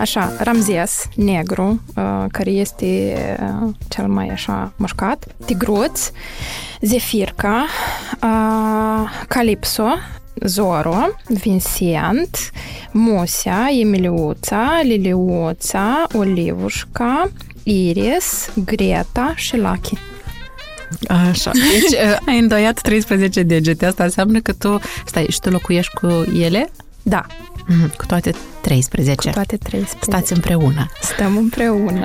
Așa, Ramzes, negru, care este cel mai așa mușcat, Tigruț, Zefirca, Calipso, Zoro, Vincent, Musea, Emiliuța, Liliuța, Olivușca, Iris, Greta și Lucky. Așa. Deci ai îndoiat 13 degete. Asta înseamnă că tu... Stai, și tu locuiești cu ele? Da. Cu toate 13. Cu toate 13. Stați împreună. Stăm împreună.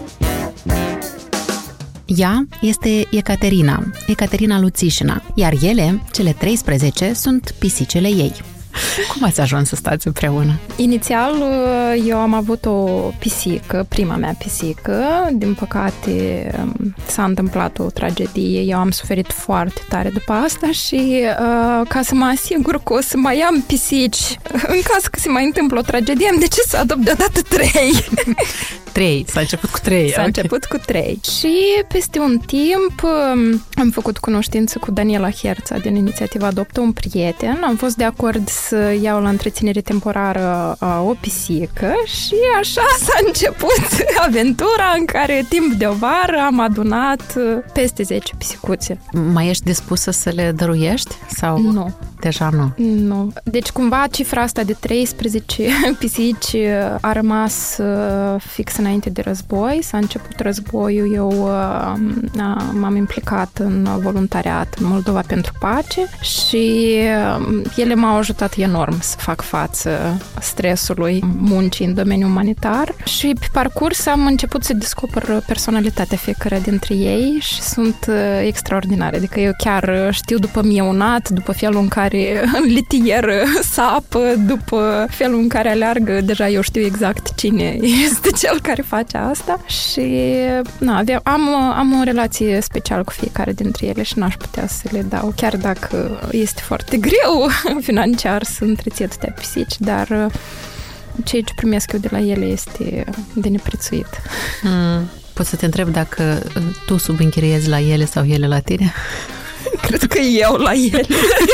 Ea este Ecaterina Luțișina, iar ele, cele 13, sunt pisicele ei. Cum ați ajuns să stați împreună? Inițial, eu am avut o pisică, prima mea pisică. Din păcate, s-a întâmplat o tragedie. Eu am suferit foarte tare după asta și ca să mă asigur că o să mai am pisici, în caz că se mai întâmplă o tragedie, am decis să adopt deodată 3. 3, s-a început cu 3. S-a început cu 3. Și peste un timp am făcut cunoștință cu Daniela Herța din inițiativa Adoptă un prieten. Am fost de acord să iau la întreținere temporară o pisică și așa s-a început aventura în care timp de o vară am adunat peste 10 pisicuțe. Mai ești dispusă să le dăruiești? Sau nu. Deja nu? Nu. Deci cumva cifra asta de 13 pisici a rămas fix înainte de război. S-a început războiul, eu m-am implicat în voluntariat în Moldova pentru pace și ele m-au ajutat enorm să fac față stresului muncii în domeniul umanitar și pe parcurs am început să descoper personalitatea fiecare dintre ei și sunt extraordinare. Adică eu chiar știu după mieunat, după felul în care în litier sapă, după felul în care aleargă, deja eu știu exact cine este cel care face asta și am o relație specială cu fiecare dintre ele și n-aș putea să le dau, chiar dacă este foarte greu financiar să întreții atâtea pisici, dar ceea ce primesc eu de la ele este de neprețuit. Pot să te întreb dacă tu subînchiriezi la ele sau ele la tine? Cred că eu la ele.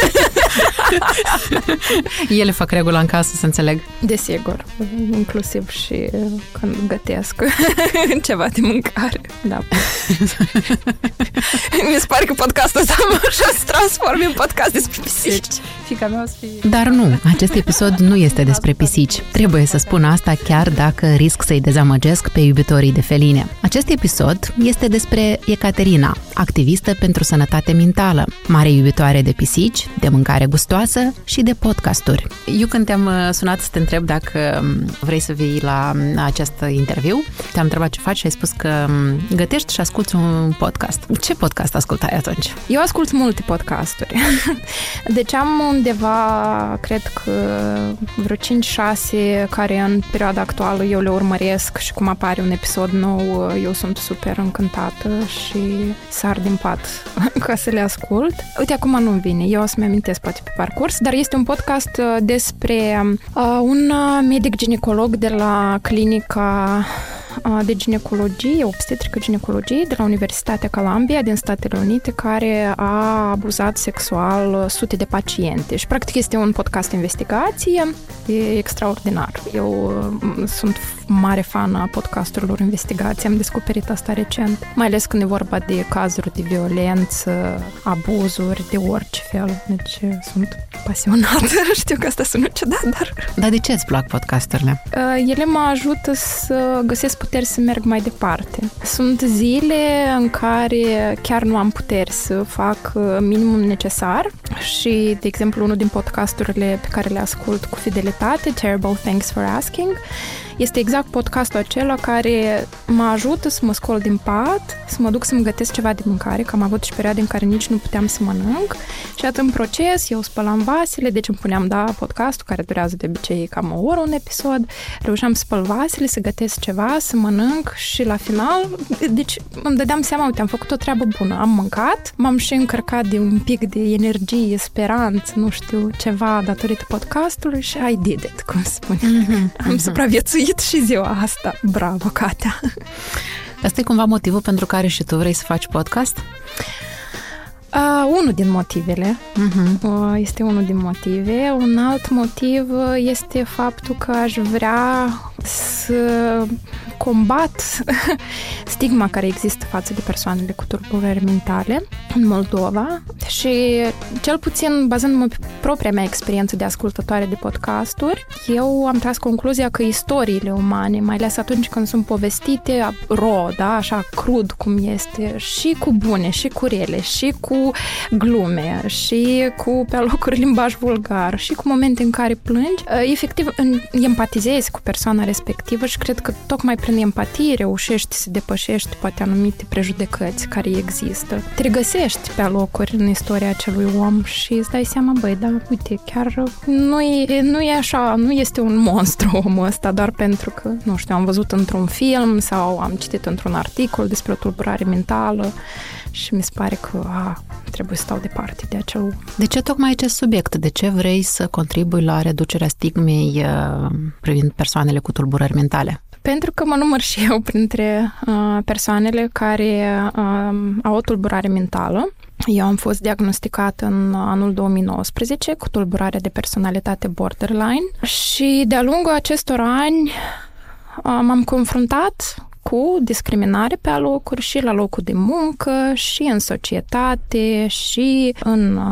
Ele fac regula în casă, să înțeleg. Desigur, inclusiv și când gătesc ceva de mâncare. Da. Mi se pare că podcastul ăsta așa se transformă în podcast despre pisici. Fica mea o să fie... Dar nu, acest episod nu este despre pisici. Trebuie să spun asta chiar dacă risc să-i dezamăgesc pe iubitorii de feline. Acest episod este despre Ecaterina, activistă pentru sănătate mentală, mare iubitoare de pisici, de mâncare gustoasă și de podcasturi. Eu când te-am sunat să te întreb dacă vrei să vii la acest interviu, te-am întrebat ce faci și ai spus că gătești și asculti un podcast. Ce podcast ascultai atunci? Eu ascult multe podcasturi. Deci am undeva, cred că vreo 5-6 care în perioada actuală eu le urmăresc și cum apare un episod nou, eu sunt super încântată și sar din pat ca să le ascult. Uite, acum nu-mi vine, eu o să-mi amintesc poate pe parcurs, dar este un podcast despre un medic ginecolog de la clinica de ginecologie, obstetrică ginecologie de la Universitatea Columbia din Statele Unite, care a abuzat sexual sute de paciente. Și practic este un podcast investigație, e extraordinar. Eu sunt mare fan a podcasturilor investigație, am descoperit asta recent, mai ales când e vorba de cazuri de violență, abuzuri, de orice fel. Deci sunt pasionată. Știu că asta sună ciudat, dar... Dar de ce îți plac podcasturile? Ele mă ajută să găsesc puteri să merg mai departe. Sunt zile în care chiar nu am puteri să fac minimum necesar și, de exemplu, unul din podcasturile pe care le ascult cu fidelitate, Terrible Thanks for Asking, este exact podcastul acela care mă ajută să mă scol din pat, să mă duc să-mi gătesc ceva de mâncare, că am avut și perioade în care nici nu puteam să mănânc și atât în proces eu spălam vasele, deci îmi puneam, podcastul care durează de obicei cam o oră un episod, reușeam să spăl vasele, să gătesc ceva, să mănânc și la final, deci îmi dădeam seama, uite, am făcut o treabă bună, am mâncat, m-am și încărcat de un pic de energie, speranță, nu știu, ceva datorită podcastului și I did it, cum spune. Am supraviețuit și ziua asta. Bravo, Katea! Asta e cumva motivul pentru care și tu vrei să faci podcast? Unul din motivele. Este unul din motive. Un alt motiv este faptul că aș vrea să combat stigma care există față de persoanele cu tulburări mentale în Moldova și, cel puțin bazându-mă pe propria mea experiență de ascultătoare de podcasturi, eu am tras concluzia că istoriile umane, mai ales atunci când sunt povestite da, așa crud cum este, și cu bune, și cu rele, și cu glume, și cu pe alocuri limbaj vulgar, și cu momente în care plângi, efectiv empatizezi cu persoana respectivă și cred că tocmai prin empatie reușești să depășești poate anumite prejudecăți care există. Te regăsești pe alocuri în istoria acelui om și îți dai seama, băi, da, uite, chiar nu e așa, nu este un monstru omul ăsta, doar pentru că, nu știu, am văzut într-un film sau am citit într-un articol despre o tulburare mentală și mi se pare că trebuie să stau departe de acel om. De ce tocmai acest subiect? De ce vrei să contribui la reducerea stigmei privind persoanele cu tulburări mentale? Pentru că mă număr și eu printre persoanele care au o tulburare mentală. Eu am fost diagnosticată în anul 2019 cu tulburare de personalitate borderline și de-a lungul acestor ani m-am confruntat cu discriminare pe alocuri și la locul de muncă și în societate și în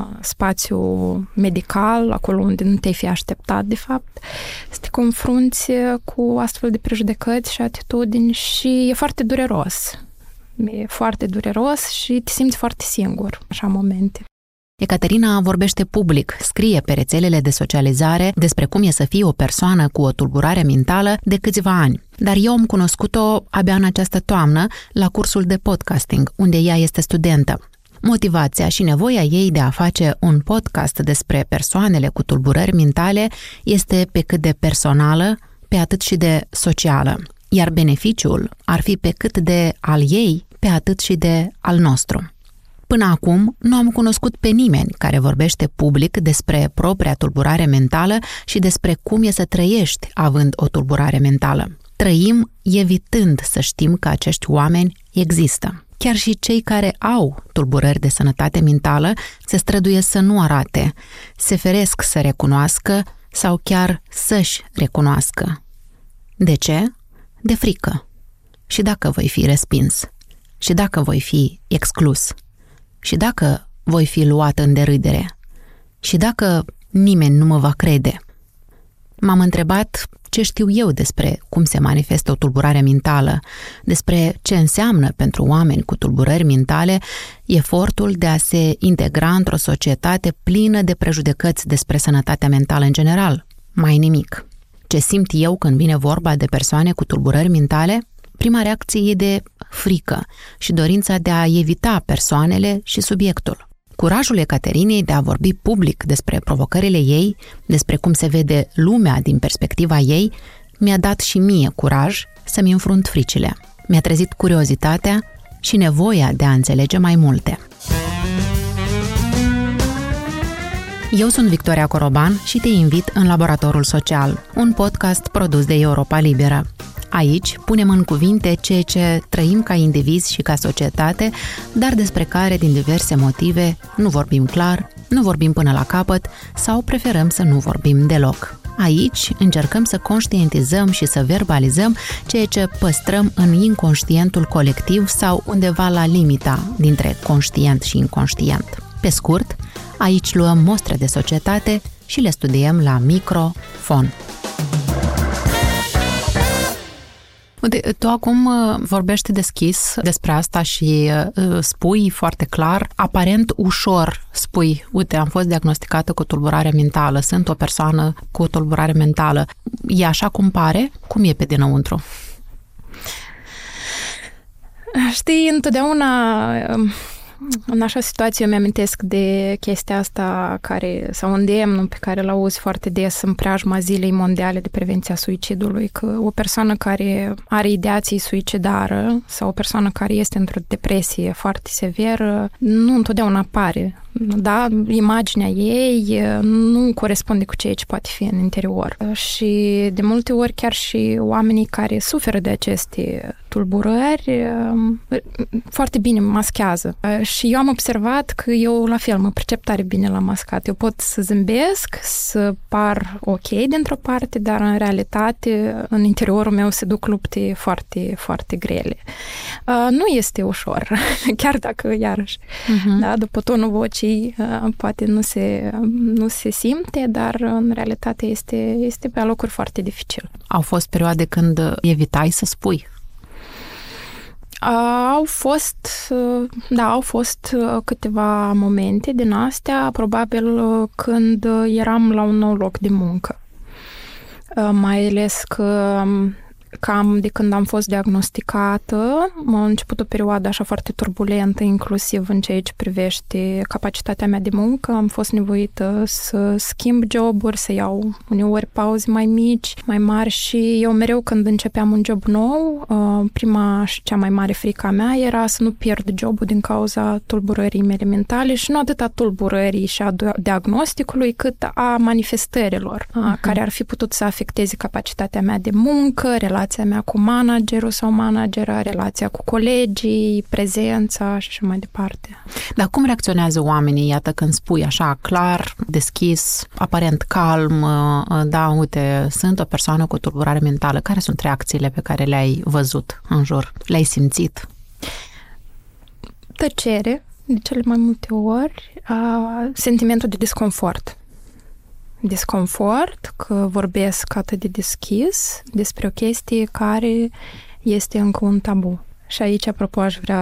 spațiu medical, acolo unde nu te-ai fi așteptat, de fapt, să te confrunți cu astfel de prejudecăți și atitudini și e foarte dureros. E foarte dureros și te simți foarte singur, așa, momente. Ecaterina vorbește public, scrie pe rețelele de socializare despre cum e să fii o persoană cu o tulburare mentală de câțiva ani. Dar eu am cunoscut-o abia în această toamnă la cursul de podcasting, unde ea este studentă. Motivația și nevoia ei de a face un podcast despre persoanele cu tulburări mentale este pe cât de personală, pe atât și de socială, iar beneficiul ar fi pe cât de al ei, pe atât și de al nostru. Până acum, nu am cunoscut pe nimeni care vorbește public despre propria tulburare mentală și despre cum e să trăiești având o tulburare mentală. Trăim evitând să știm că acești oameni există. Chiar și cei care au tulburări de sănătate mentală se străduiesc să nu arate, se feresc să recunoască sau chiar să-și recunoască. De ce? De frică. Și dacă voi fi respins? Și dacă voi fi exclus? Și dacă voi fi luat în derâdere? Și dacă nimeni nu mă va crede? M-am întrebat ce știu eu despre cum se manifestă o tulburare mentală, despre ce înseamnă pentru oameni cu tulburări mentale efortul de a se integra într-o societate plină de prejudecăți despre sănătatea mentală în general. Mai nimic. Ce simt eu când vine vorba de persoane cu tulburări mentale? Prima reacție e de frică și dorința de a evita persoanele și subiectul. Curajul Ecaterinei de a vorbi public despre provocările ei, despre cum se vede lumea din perspectiva ei, mi-a dat și mie curaj să-mi înfrunt fricile. Mi-a trezit curiozitatea și nevoia de a înțelege mai multe. Eu sunt Victoria Coroban și te invit în Laboratorul Social, un podcast produs de Europa Liberă. Aici punem în cuvinte ceea ce trăim ca indivizi și ca societate, dar despre care, din diverse motive, nu vorbim clar, nu vorbim până la capăt sau preferăm să nu vorbim deloc. Aici încercăm să conștientizăm și să verbalizăm ceea ce păstrăm în inconștientul colectiv sau undeva la limita dintre conștient și inconștient. Pe scurt, aici luăm mostre de societate și le studiem la microfon. Uite, tu acum vorbești deschis despre asta și spui foarte clar, aparent ușor spui, uite, am fost diagnosticată cu tulburare mentală, sunt o persoană cu tulburare mentală. E așa cum pare? Cum e pe dinăuntru? Știi, întotdeauna în așa situație eu mi-amintesc de chestia asta sau îndemnul pe care îl auzi foarte des în preajma Zilei Mondiale de Prevenție a Suicidului, că o persoană care are ideații suicidară sau o persoană care este într-o depresie foarte severă nu întotdeauna apare. Da? Imaginea ei nu corespunde cu ceea ce poate fi în interior. Și de multe ori chiar și oamenii care suferă de aceste tulburări, foarte bine maschează. Și eu am observat că eu la fel mă pricep tare bine la mascat. Eu pot să zâmbesc, să par ok dintr-o parte, dar în realitate în interiorul meu se duc lupte foarte, foarte grele. Nu este ușor, chiar dacă, iarăși, da, după tonul vocii poate nu se simte, dar în realitate este pe alocuri foarte dificil. Au fost perioade când evitai să spui? Au fost câteva momente din astea, probabil când eram la un nou loc de muncă. Mai ales că cam de când am fost diagnosticată, a început o perioadă așa foarte turbulentă, inclusiv în ceea ce privește capacitatea mea de muncă. Am fost nevoită să schimb joburi, să iau uneori pauze mai mici, mai mari și eu mereu când începeam un job nou, prima și cea mai mare frică a mea era să nu pierd jobul din cauza tulburării mele mentale și nu atât a tulburării și a diagnosticului, cât a manifestărilor care ar fi putut să afecteze capacitatea mea de muncă, relația mea cu managerul sau managera, relația cu colegii, prezența și așa mai departe. Dar cum reacționează oamenii, iată, când spui așa clar, deschis, aparent calm, da, uite, sunt o persoană cu tulburare mentală, care sunt reacțiile pe care le-ai văzut în jur? Le-ai simțit? Tăcere, de cele mai multe ori, sentimentul de disconfort, că vorbesc atât de deschis despre o chestie care este încă un tabu. Și aici, apropo,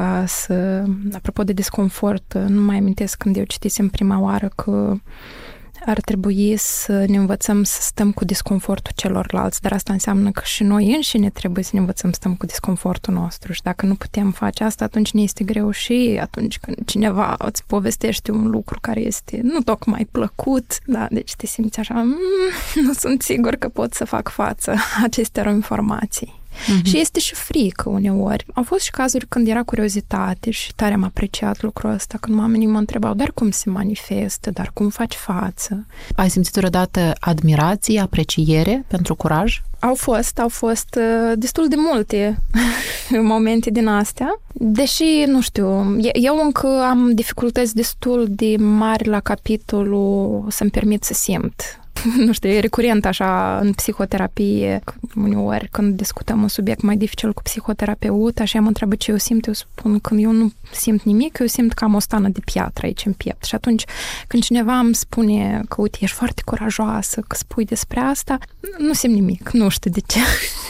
apropo de disconfort, nu mai amintesc când eu citisem prima oară că ar trebui să ne învățăm să stăm cu disconfortul celorlalți, dar asta înseamnă că și noi înșine trebuie să ne învățăm să stăm cu disconfortul nostru și dacă nu putem face asta, atunci ne este greu și atunci când cineva îți povestește un lucru care este nu tocmai plăcut, da, deci te simți așa, nu sunt sigur că pot să fac față acestor informații. Și este și frică uneori. Au fost și cazuri când era curiozitate și tare am apreciat lucrul ăsta, când oamenii mă întrebau, dar cum se manifestă, dar cum faci față? Ai simțit vreodată admirație, apreciere pentru curaj? Au fost destul de multe momente din astea, deși, nu știu, eu încă am dificultăți destul de mari la capitolul să-mi permit să simt. Nu știu, e recurent așa în psihoterapie, uneori când discutăm un subiect mai dificil cu psihoterapeuta și mă întreabă ce eu simt, eu spun că eu nu simt nimic, eu simt că am o stană de piatră aici în piept. Și atunci când cineva îmi spune că, uite, ești foarte curajoasă, că spui despre asta, nu simt nimic, nu știu de ce.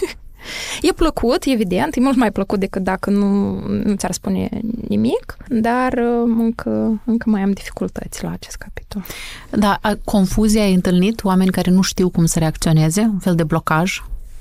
E plăcut, evident, e mult mai plăcut decât dacă nu ți-ar spune nimic, dar încă mai am dificultăți la acest capitol. Da, confuzia ai întâlnit? Oameni care nu știu cum să reacționeze? Un fel de blocaj?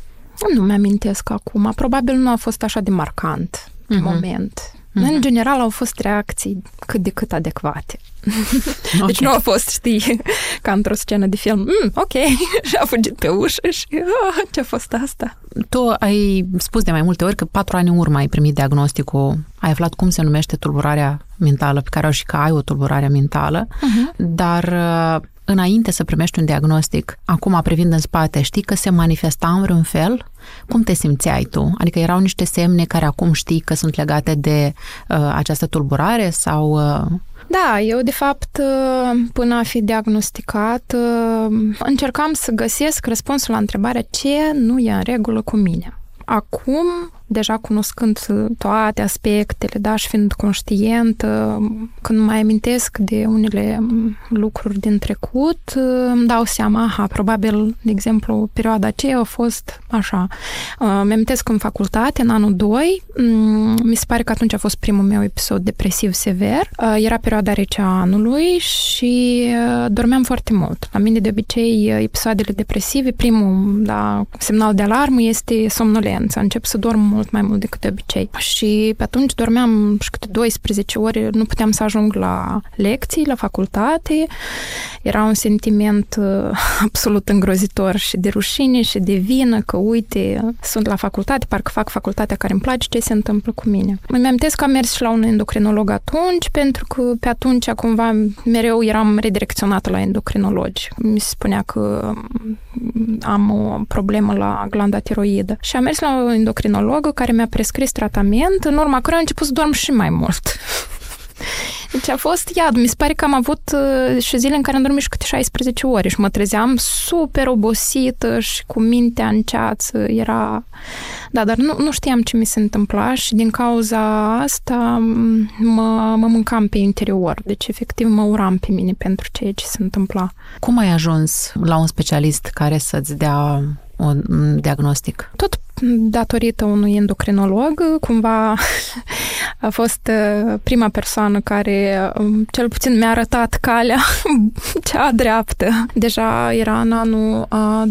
Nu mi-amintesc acum. Probabil nu a fost așa de marcant în moment. În general au fost reacții cât de cât adecvate. Okay. Deci nu a fost, știi, ca într-o scenă de film, ok, și a fugit pe ușă și ce-a fost asta? Tu ai spus de mai multe ori că 4 ani în urmă ai primit diagnosticul, ai aflat cum se numește tulburarea mentală, pe care și că ai o tulburare mentală, dar înainte să primești un diagnostic, acum privind în spate, știi că se manifesta în vreun fel? Cum te simțeai tu? Adică erau niște semne care acum știi că sunt legate de această tulburare sau... Da, eu de fapt până a fi diagnosticat încercam să găsesc răspunsul la întrebarea ce nu e în regulă cu mine. Acum, deja cunoscând toate aspectele, da, și fiind conștientă, când mai amintesc de unele lucruri din trecut, îmi dau seama, probabil, de exemplu, perioada aceea a fost așa. Mi-amintesc în facultate, în anul 2, mi se pare că atunci a fost primul meu episod depresiv sever. Era perioada rece a anului și dormeam foarte mult. La mine, de obicei, episoadele depresive, primul semnal de alarmă este somnolența. Încep să dorm mult mai mult decât de obicei. Și pe atunci dormeam și câte 12 ore, nu puteam să ajung la lecții, la facultate. Era un sentiment absolut îngrozitor și de rușine și de vină, că uite, sunt la facultate, parcă fac facultatea care îmi place, ce se întâmplă cu mine. Îmi amintesc că am mers și la un endocrinolog atunci, pentru că pe atunci cumva mereu eram redirecționată la endocrinologi. Mi se spunea că am o problemă la glanda tiroidă. Și am mers la un endocrinolog endocrinologă care mi-a prescris tratament, în urma căruia am început să dorm și mai mult. Deci a fost iad. Mi se pare că am avut și zile în care am dormit și câte 16 ore și mă trezeam super obosită și cu mintea în ceață. Era... Da, dar nu știam ce mi se întâmpla și din cauza asta mă mâncam pe interior. Deci, efectiv, mă uram pe mine pentru ceea ce se întâmpla. Cum ai ajuns la un specialist care să-ți dea un diagnostic? Tot datorită unui endocrinolog, cumva a fost prima persoană care cel puțin mi-a arătat calea cea dreaptă. Deja era în anul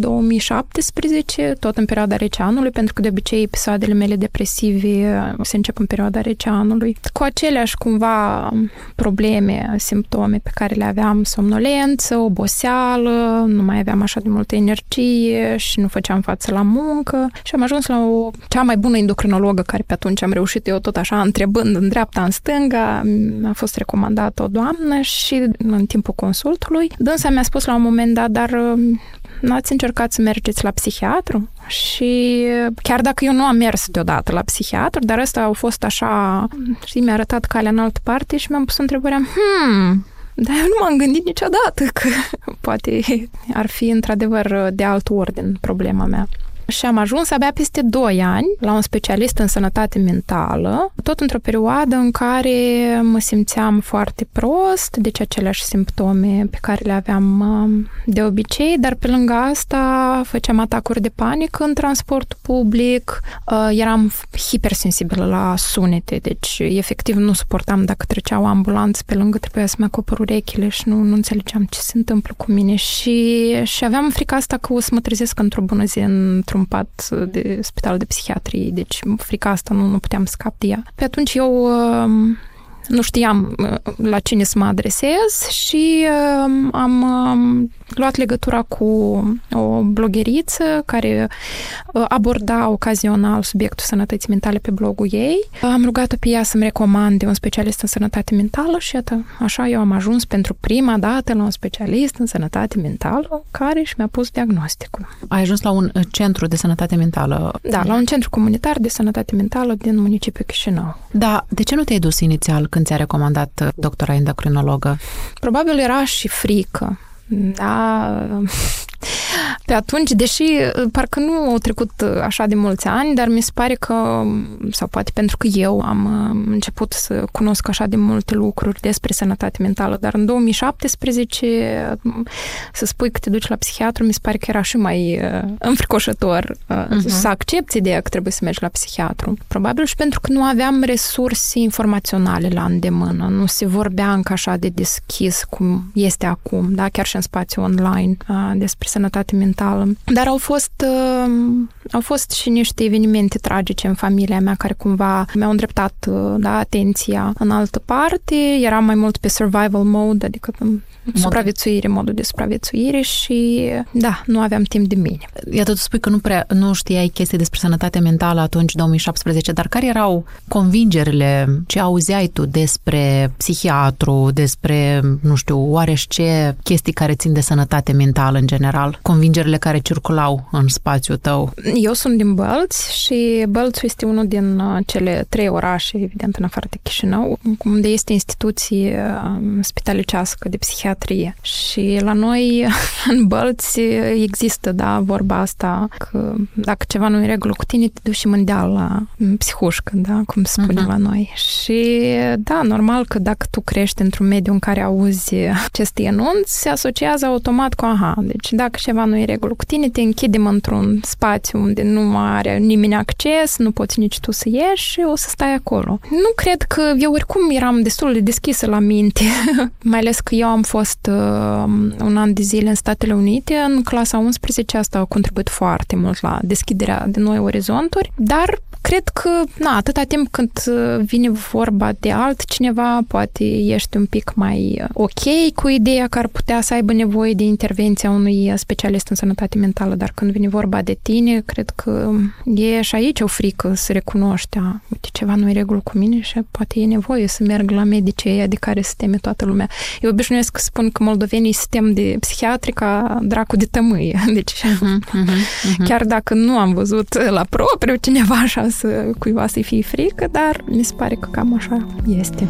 2017, tot în perioada rece anului, pentru că de obicei episoadele mele depresive se încep în perioada rece anului. Cu aceleași cumva probleme, simptome pe care le aveam, somnolență, oboseală, nu mai aveam așa de multă energie și nu făceam față la muncă și am ajuns la cea mai bună endocrinologă care pe atunci am reușit eu tot așa întrebând în dreapta, în stânga. A fost recomandată o doamnă și în timpul consultului dânsa mi-a spus la un moment dat, dar n-ați încercat să mergeți la psihiatru? Și chiar dacă eu nu am mers deodată la psihiatru, dar ăsta au fost așa și mi-a arătat calea în altă parte și mi-am pus întrebarea, dar eu nu m-am gândit niciodată că poate ar fi într-adevăr de alt ordin problema mea. Și am ajuns abia peste 2 ani la un specialist în sănătate mentală, tot într-o perioadă în care mă simțeam foarte prost, deci aceleași simptome pe care le aveam de obicei, dar pe lângă asta făceam atacuri de panică în transport public, eram hipersensibilă la sunete, deci efectiv nu suportam dacă trecea o ambulanță pe lângă, trebuia să-mi acopăr urechile și nu înțelegeam ce se întâmplă cu mine și aveam frica asta că o să mă trezesc într-o bună zi într-un pat de spital de psihiatrie, deci frica asta nu puteam scap de ea. Pe atunci eu nu știam la cine să mă adresez și am luat legătura cu o blogheriță care aborda ocazional subiectul sănătății mentale pe blogul ei. Am rugat-o pe ea să-mi recomande un specialist în sănătate mentală și iată, așa eu am ajuns pentru prima dată la un specialist în sănătate mentală care și mi-a pus diagnosticul. Ai ajuns la un centru de sănătate mentală? Da, la un centru comunitar de sănătate mentală din municipiul Chișinău. Da, de ce nu te-ai dus inițial când ți-a recomandat doctora endocrinologă? Probabil era și frică. Da, pe atunci, deși parcă nu au trecut așa de mulți ani, dar mi se pare că, sau poate pentru că eu am început să cunosc așa de multe lucruri despre sănătate mentală, dar în 2017 să spui că te duci la psihiatru, mi se pare că era și mai înfricoșător să accepti ideea că trebuie să mergi la psihiatru. Probabil și pentru că nu aveam resurse informaționale la îndemână, nu se vorbea încă așa de deschis cum este acum, da, chiar și în spațiu online despre sănătate mentală. Dar au fost și niște evenimente tragice în familia mea care cumva mi-au îndreptat atenția în altă parte. Eram mai mult pe survival mode, adică supraviețuire, modul de supraviețuire și da, nu aveam timp de mine. Iată, tu spui că nu știai chestii despre sănătate mentală atunci, 2017, dar care erau convingerile, ce auzeai tu despre psihiatru, despre, nu știu, oarește chestii care țin de sănătate mentală în general? Convingerile care circulau în spațiul tău? Eu sunt din Bălți și Bălțul este unul din cele 3 orașe, evident, în afară de Chișinău, unde este instituție spitalicească de psihiatrie. Și la noi, în Bălți, există, da, vorba asta că dacă ceva nu e în regulă cu tine, te duci și mândeal la psihușcă, da, cum se spune la noi. Și da, normal că dacă tu crești într-un mediu în care auzi acest enunț, se asociază automat cu deci dacă ceva nu e în regulă cu tine, te închidem într-un spațiu unde nu are nimeni acces, nu poți nici tu să ieși și o să stai acolo. Nu cred că eu oricum eram destul de deschisă la minte, mai ales că eu am fost un an de zile în Statele Unite, în clasa 11, asta a contribuit foarte mult la deschiderea de noi orizonturi, dar cred că, atâta timp când vine vorba de altcineva, poate ești un pic mai ok cu ideea că ar putea să aibă nevoie de intervenția unui specialist în sănătate mentală, dar când vine vorba de tine, cred cred că e și aici o frică să recunoști, uite, ceva nu e regulă cu mine și poate e nevoie să merg la medicii ăia de care se teme toată lumea. Eu obișnuiesc să spun că moldovenii sistem de psihiatri ca dracu de tămâie. Deci, chiar dacă nu am văzut la propriu cineva așa cuiva să-i fie frică, dar mi se pare că cam așa este.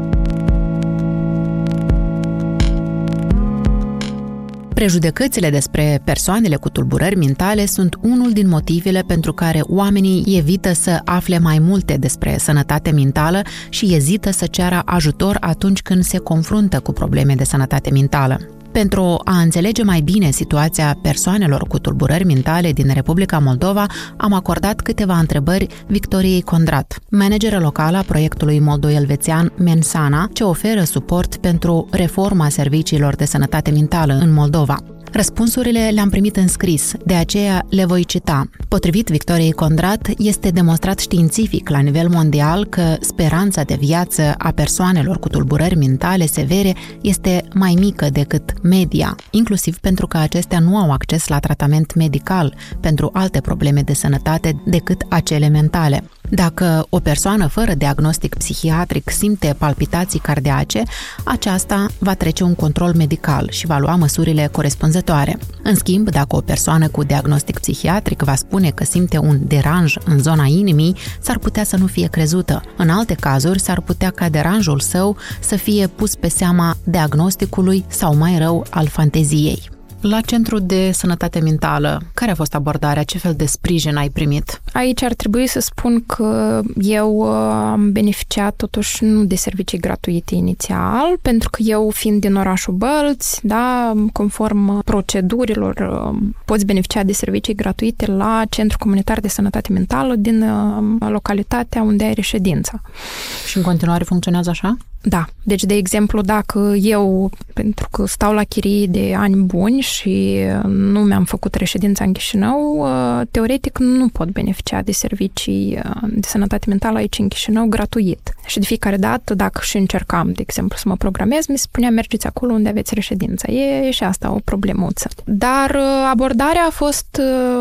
Prejudecățile despre persoanele cu tulburări mentale sunt unul din motivele pentru care oamenii evită să afle mai multe despre sănătate mentală și ezită să ceară ajutor atunci când se confruntă cu probleme de sănătate mentală. Pentru a înțelege mai bine situația persoanelor cu tulburări mentale din Republica Moldova, am acordat câteva întrebări Victoriei Condrat, manageră locală a proiectului moldo-elvețian Mensana, ce oferă suport pentru reforma serviciilor de sănătate mentală în Moldova. Răspunsurile le-am primit în scris, de aceea le voi cita. Potrivit Victoriei Condrat, este demonstrat științific la nivel mondial că speranța de viață a persoanelor cu tulburări mentale severe este mai mică decât media, inclusiv pentru că acestea nu au acces la tratament medical pentru alte probleme de sănătate decât acele mentale. Dacă o persoană fără diagnostic psihiatric simte palpitații cardiace, aceasta va trece un control medical și va lua măsurile corespunzătoare. În schimb, dacă o persoană cu diagnostic psihiatric va spune că simte un deranj în zona inimii, s-ar putea să nu fie crezută. În alte cazuri, s-ar putea ca deranjul său să fie pus pe seama diagnosticului sau, mai rău, al fanteziei. La Centrul de Sănătate Mentală, care a fost abordarea? Ce fel de sprijin ai primit? Aici ar trebui să spun că eu am beneficiat totuși nu de servicii gratuite inițial, pentru că eu, fiind din orașul Bălți, da, conform procedurilor, poți beneficia de servicii gratuite la Centrul Comunitar de Sănătate Mentală din localitatea unde ai reședința. Și în continuare funcționează așa? Da. Deci, de exemplu, dacă eu, pentru că stau la chirie de ani buni și nu mi-am făcut reședința în Chișinău, teoretic nu pot beneficia de servicii de sănătate mentală aici în Chișinău gratuit. Și de fiecare dată, dacă și încercam, de exemplu, să mă programez, mi se spunea mergeți acolo unde aveți reședința. E și asta o problemuță. Dar abordarea a fost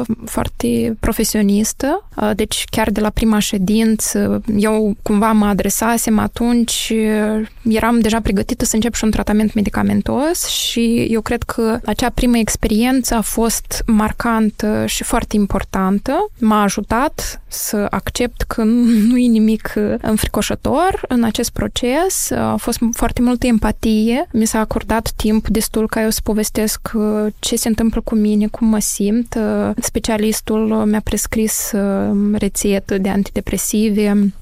foarte profesionistă, deci chiar de la prima ședință, eu cumva mă adresasem atunci, eram deja pregătită să încep și un tratament medicamentos și eu cred că acea primă experiență a fost marcantă și foarte importantă. M-a ajutat să accept că nu e nimic înfricoșător în acest proces. A fost foarte multă empatie. Mi s-a acordat timp destul ca eu să povestesc ce se întâmplă cu mine, cum mă simt. Specialistul mi-a prescris rețetă de antidepresive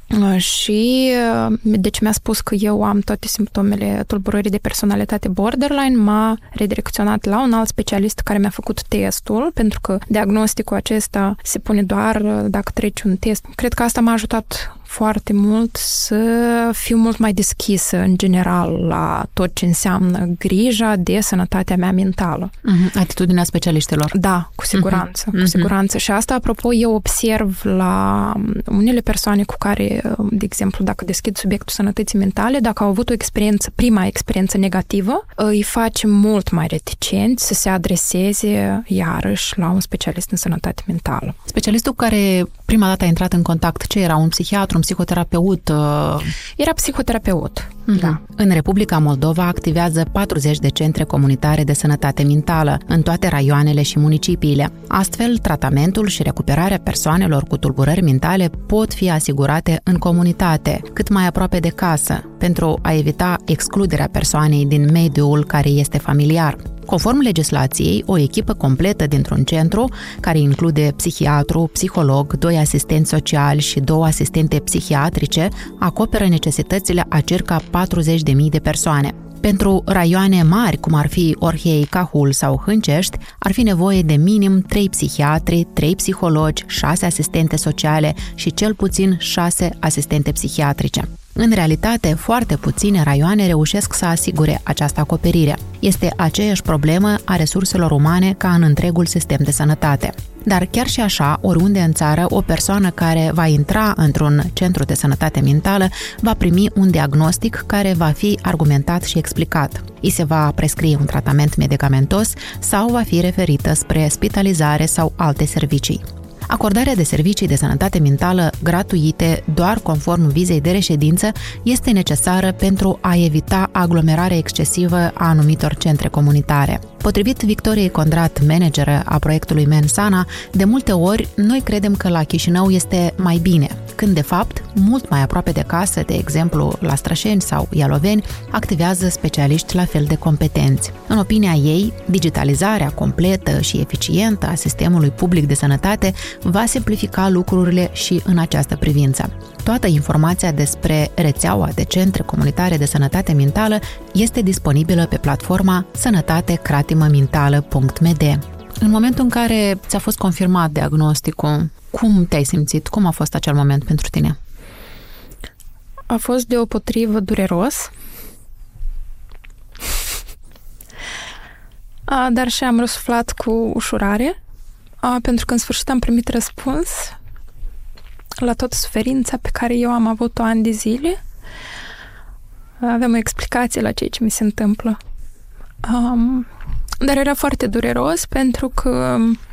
și deci mi-a spus că eu am toate simptomele tulburării de personalitate borderline, m-a redirecționat la un alt specialist care mi-a făcut testul, pentru că diagnosticul acesta se pune doar dacă treci un test. Cred că asta m-a ajutat foarte mult să fiu mult mai deschisă în general la tot ce înseamnă grija de sănătatea mea mentală. Atitudinea specialiștilor. Da, cu siguranță. Cu siguranță. Și asta, apropo, eu observ la unele persoane cu care, de exemplu, dacă deschid subiectul sănătății mentale, dacă au avut o experiență, prima experiență negativă, îi face mult mai reticenți să se adreseze iarăși la un specialist în sănătate mentală. Specialistul care prima dată a intrat în contact, ce era? Un psihiatru, un psihoterapeut? Era psihoterapeut, da. În Republica Moldova activează 40 de centre comunitare de sănătate mentală în toate raioanele și municipiile. Astfel, tratamentul și recuperarea persoanelor cu tulburări mentale pot fi asigurate în comunitate, cât mai aproape de casă, pentru a evita excluderea persoanei din mediul care este familiar. Conform legislației, o echipă completă dintr-un centru, care include psihiatru, psiholog, 2 asistenți sociali și 2 asistente psihiatrice, acoperă necesitățile a circa 40.000 de persoane. Pentru raioane mari, cum ar fi Orhei, Cahul sau Hâncești, ar fi nevoie de minim 3 psihiatri, 3 psihologi, 6 asistente sociale și cel puțin 6 asistente psihiatrice. În realitate, foarte puține raioane reușesc să asigure această acoperire. Este aceeași problemă a resurselor umane ca în întregul sistem de sănătate. Dar chiar și așa, oriunde în țară, o persoană care va intra într-un centru de sănătate mentală va primi un diagnostic care va fi argumentat și explicat. Îi se va prescrie un tratament medicamentos sau va fi referită spre spitalizare sau alte servicii. Acordarea de servicii de sănătate mentală gratuite, doar conform vizei de reședință, este necesară pentru a evita aglomerarea excesivă a anumitor centre comunitare. Potrivit Victoriei Condrat, manageră a proiectului Mensana, de multe ori noi credem că la Chișinău este mai bine, când de fapt, mult mai aproape de casă, de exemplu la Strășeni sau Ialoveni, activează specialiști la fel de competenți. În opinia ei, digitalizarea completă și eficientă a sistemului public de sănătate va simplifica lucrurile și în această privință. Toată informația despre rețeaua de centre comunitare de sănătate mentală este disponibilă pe platforma sănătatekratimămentală.md. În momentul în care ți-a fost confirmat diagnosticul, cum te-ai simțit? Cum a fost acel moment pentru tine? A fost deopotrivă dureros, dar și am răsuflat cu ușurare, pentru că în sfârșit am primit răspuns la toată suferința pe care eu am avut-o ani de zile. Aveam o explicație la ceea ce mi se întâmplă. Dar era foarte dureros pentru că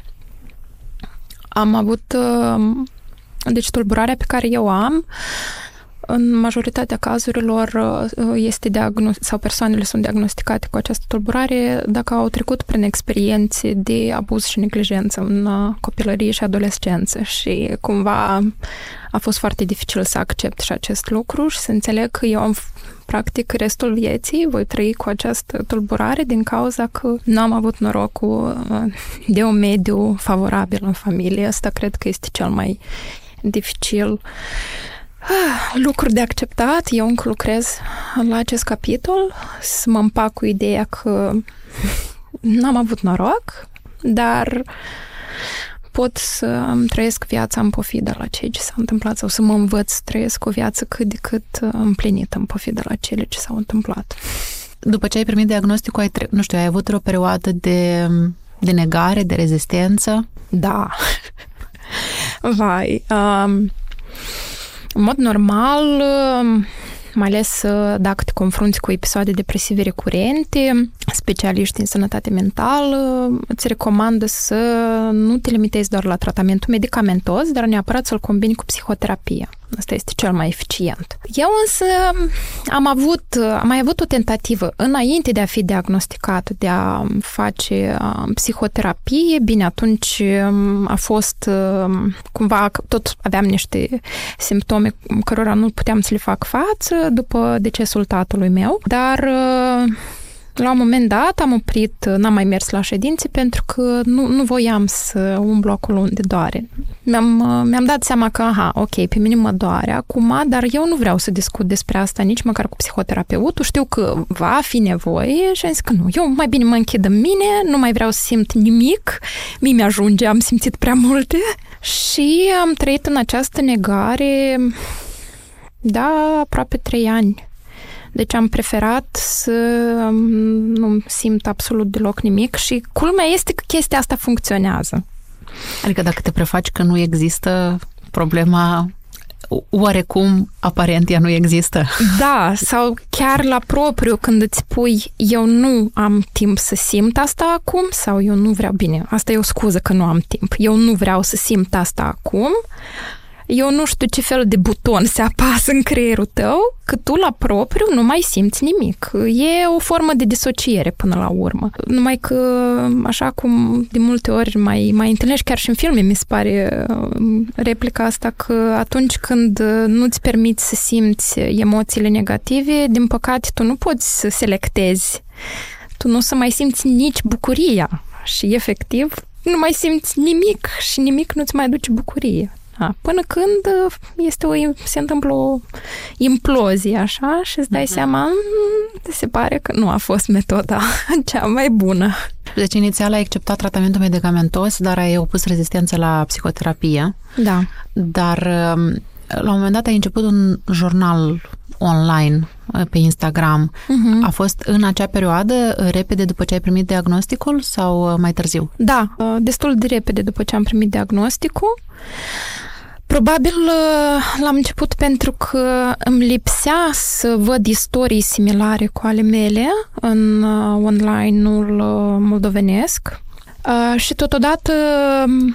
am avut... Deci tulburarea pe care eu am, în majoritatea cazurilor este sau persoanele sunt diagnosticate cu această tulburare dacă au trecut prin experiențe de abuz și neglijență în copilărie și adolescență și cumva a fost foarte dificil să accept și acest lucru și să înțeleg că eu am practic restul vieții voi trăi cu această tulburare din cauza că nu am avut norocul de un mediu favorabil în familie. Asta cred că este cel mai dificil lucru de acceptat. Eu încă lucrez la acest capitol, să mă împac cu ideea că n-am avut noroc, dar pot să îmi trăiesc viața în pofidă la ceea ce s-a întâmplat sau să mă învăț să trăiesc o viață cât de cât împlinită în pofidă la cele ce s-au întâmplat. După ce ai primit diagnosticul, ai avut o perioadă de negare, de rezistență? Da. Vai. În mod normal, mai ales dacă te confrunți cu episoade depresive recurente, specialiștii în sănătate mentală îți recomandă să nu te limitezi doar la tratamentul medicamentos, dar neapărat să-l combini cu psihoterapia. Asta este cel mai eficient. Eu însă am mai avut o tentativă înainte de a fi diagnosticată, de a face psihoterapie. Bine, atunci a fost cumva, tot aveam niște simptome cărora nu puteam să le fac față după decesul tatălui meu, dar la un moment dat am oprit, n-am mai mers la ședințe pentru că nu voiam să umblu acolo unde doare. Mi-am dat seama că, ok, pe mine mă doare acum, dar eu nu vreau să discut despre asta nici măcar cu psihoterapeutul. Știu că va fi nevoie și am zis că nu, eu mai bine mă închid în mine, nu mai vreau să simt nimic, mie mi-ajunge, am simțit prea multe și am trăit în această negare, aproape 3 ani. Deci am preferat să nu simt absolut deloc nimic și culmea este că chestia asta funcționează. Adică dacă te prefaci că nu există, problema oarecum aparent ea nu există. Da, sau chiar la propriu când îți spui eu nu am timp să simt asta acum sau eu nu vreau, bine, asta e o scuză că nu am timp, eu nu vreau să simt asta acum, eu nu știu ce fel de buton se apasă în creierul tău, că tu la propriu nu mai simți nimic. E o formă de disociere până la urmă. Numai că, așa cum de multe ori mai întâlnești chiar și în filme, mi se pare replica asta, că atunci când nu-ți permiți să simți emoțiile negative, din păcate tu nu poți să selectezi. Tu nu o să mai simți nici bucuria și efectiv nu mai simți nimic și nimic nu-ți mai aduce bucurie. Până când se întâmplă o implozie, așa, și îți dai seama, se pare că nu a fost metoda cea mai bună. Deci inițial ai acceptat tratamentul medicamentos, dar ai opus rezistență la psihoterapie. Da. Dar la un moment dat ai început un jurnal online pe Instagram. A fost în acea perioadă, repede după ce ai primit diagnosticul sau mai târziu? Da, destul de repede după ce am primit diagnosticul. Probabil l-am început pentru că îmi lipsea să văd istorii similare cu ale mele în online-ul moldovenesc și totodată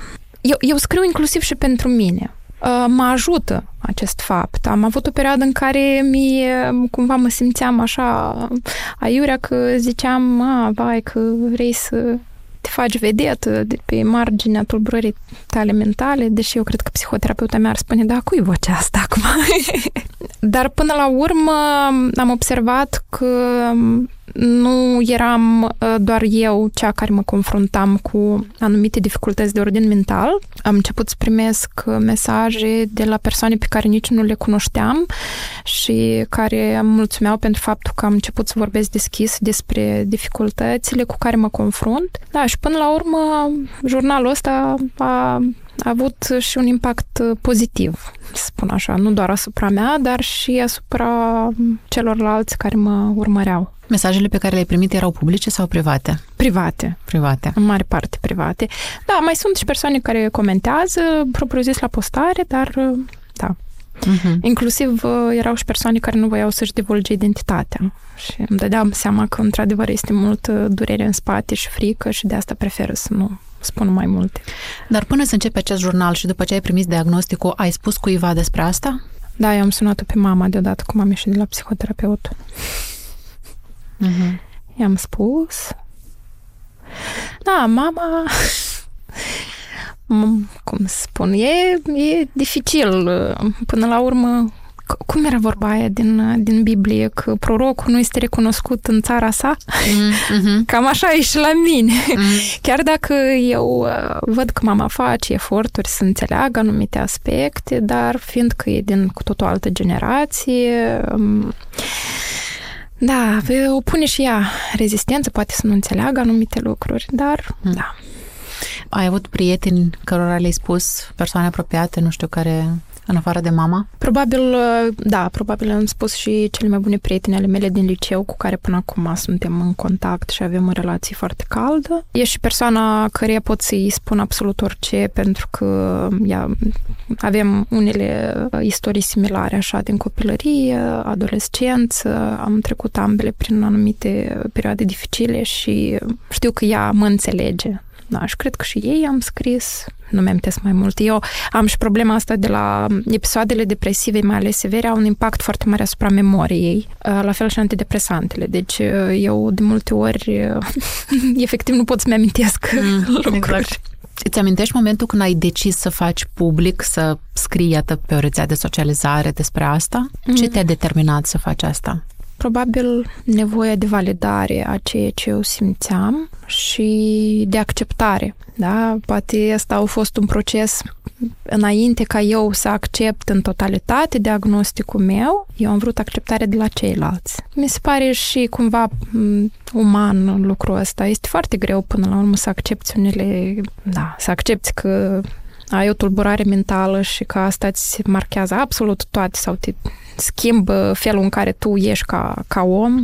eu scriu inclusiv și pentru mine. Mă ajută acest fapt. Am avut o perioadă în care cumva mă simțeam așa aiurea că ziceam, vai, că vrei să te faci vedetă de pe marginea tulburării tale mentale, deși eu cred că psihoterapeuta mea ar spune, da, cui vocea asta acum? Dar până la urmă am observat că nu eram doar eu cea care mă confruntam cu anumite dificultăți de ordin mental. Am început să primesc mesaje de la persoane pe care nici nu le cunoșteam și care îmi mulțumeau pentru faptul că am început să vorbesc deschis despre dificultățile cu care mă confrunt. Da, și până la urmă jurnalul ăsta a avut și un impact pozitiv, să spun așa, nu doar asupra mea, dar și asupra celorlalți care mă urmăreau. Mesajele pe care le-ai primit erau publice sau private? Private. Private. În mare parte private. Da, mai sunt și persoane care comentează propriu-zis la postare, dar da. Inclusiv erau și persoane care nu voiau să-și divulge identitatea. Și îmi dădeam seama că, într-adevăr, este multă durere în spate și frică și de asta preferă să nu spun mai multe. Dar până să începi acest jurnal și după ce ai primit diagnosticul, ai spus cuiva despre asta? Da, eu am sunat-o pe mama deodată cum am ieșit de la psihoterapeut. I-am spus. Da, mama... cum să spun, e dificil. Până la urmă, cum era vorba aia din Biblie, că prorocul nu este recunoscut în țara sa? Cam așa e și la mine. Chiar dacă eu văd că mama face eforturi să înțeleagă anumite aspecte, dar fiindcă e din cu tot o altă generație... Da, o pune și ea rezistență, poate să nu înțeleagă anumite lucruri, dar da. Ai avut prieteni cărora le-ai spus, persoane apropiate, nu știu, care, în afară de mama? Probabil, da, probabil am spus și cele mai bune prieteni ale mele din liceu, cu care până acum suntem în contact și avem o relație foarte caldă. E și persoana căreia pot să-i spun absolut orice, pentru că avem unele istorii similare, așa, din copilărie, adolescență, am trecut ambele prin anumite perioade dificile și știu că ea mă înțelege. Da, și cred că și ei am scris, nu mi-amintesc mai mult. Eu am și problema asta de la episoadele depresive, mai ales severe, au un impact foarte mare asupra memoriei, la fel și antidepresantele. Deci eu de multe ori efectiv nu pot să-mi amintesc lucruri. Exact. Îți amintești momentul când ai decis să faci public, să scrii, iată, pe o rețea de socializare despre asta? Ce te-a determinat să faci asta? Probabil nevoia de validare a ceea ce eu simțeam și de acceptare. Da? Poate ăsta a fost un proces înainte ca eu să accept în totalitate diagnosticul meu. Eu am vrut acceptare de la ceilalți. Mi se pare și cumva uman lucrul ăsta. Este foarte greu până la urmă să accepti să accepti că ai o tulburare mentală și că asta îți marchează absolut toate sau te schimbă felul în care tu ești ca om.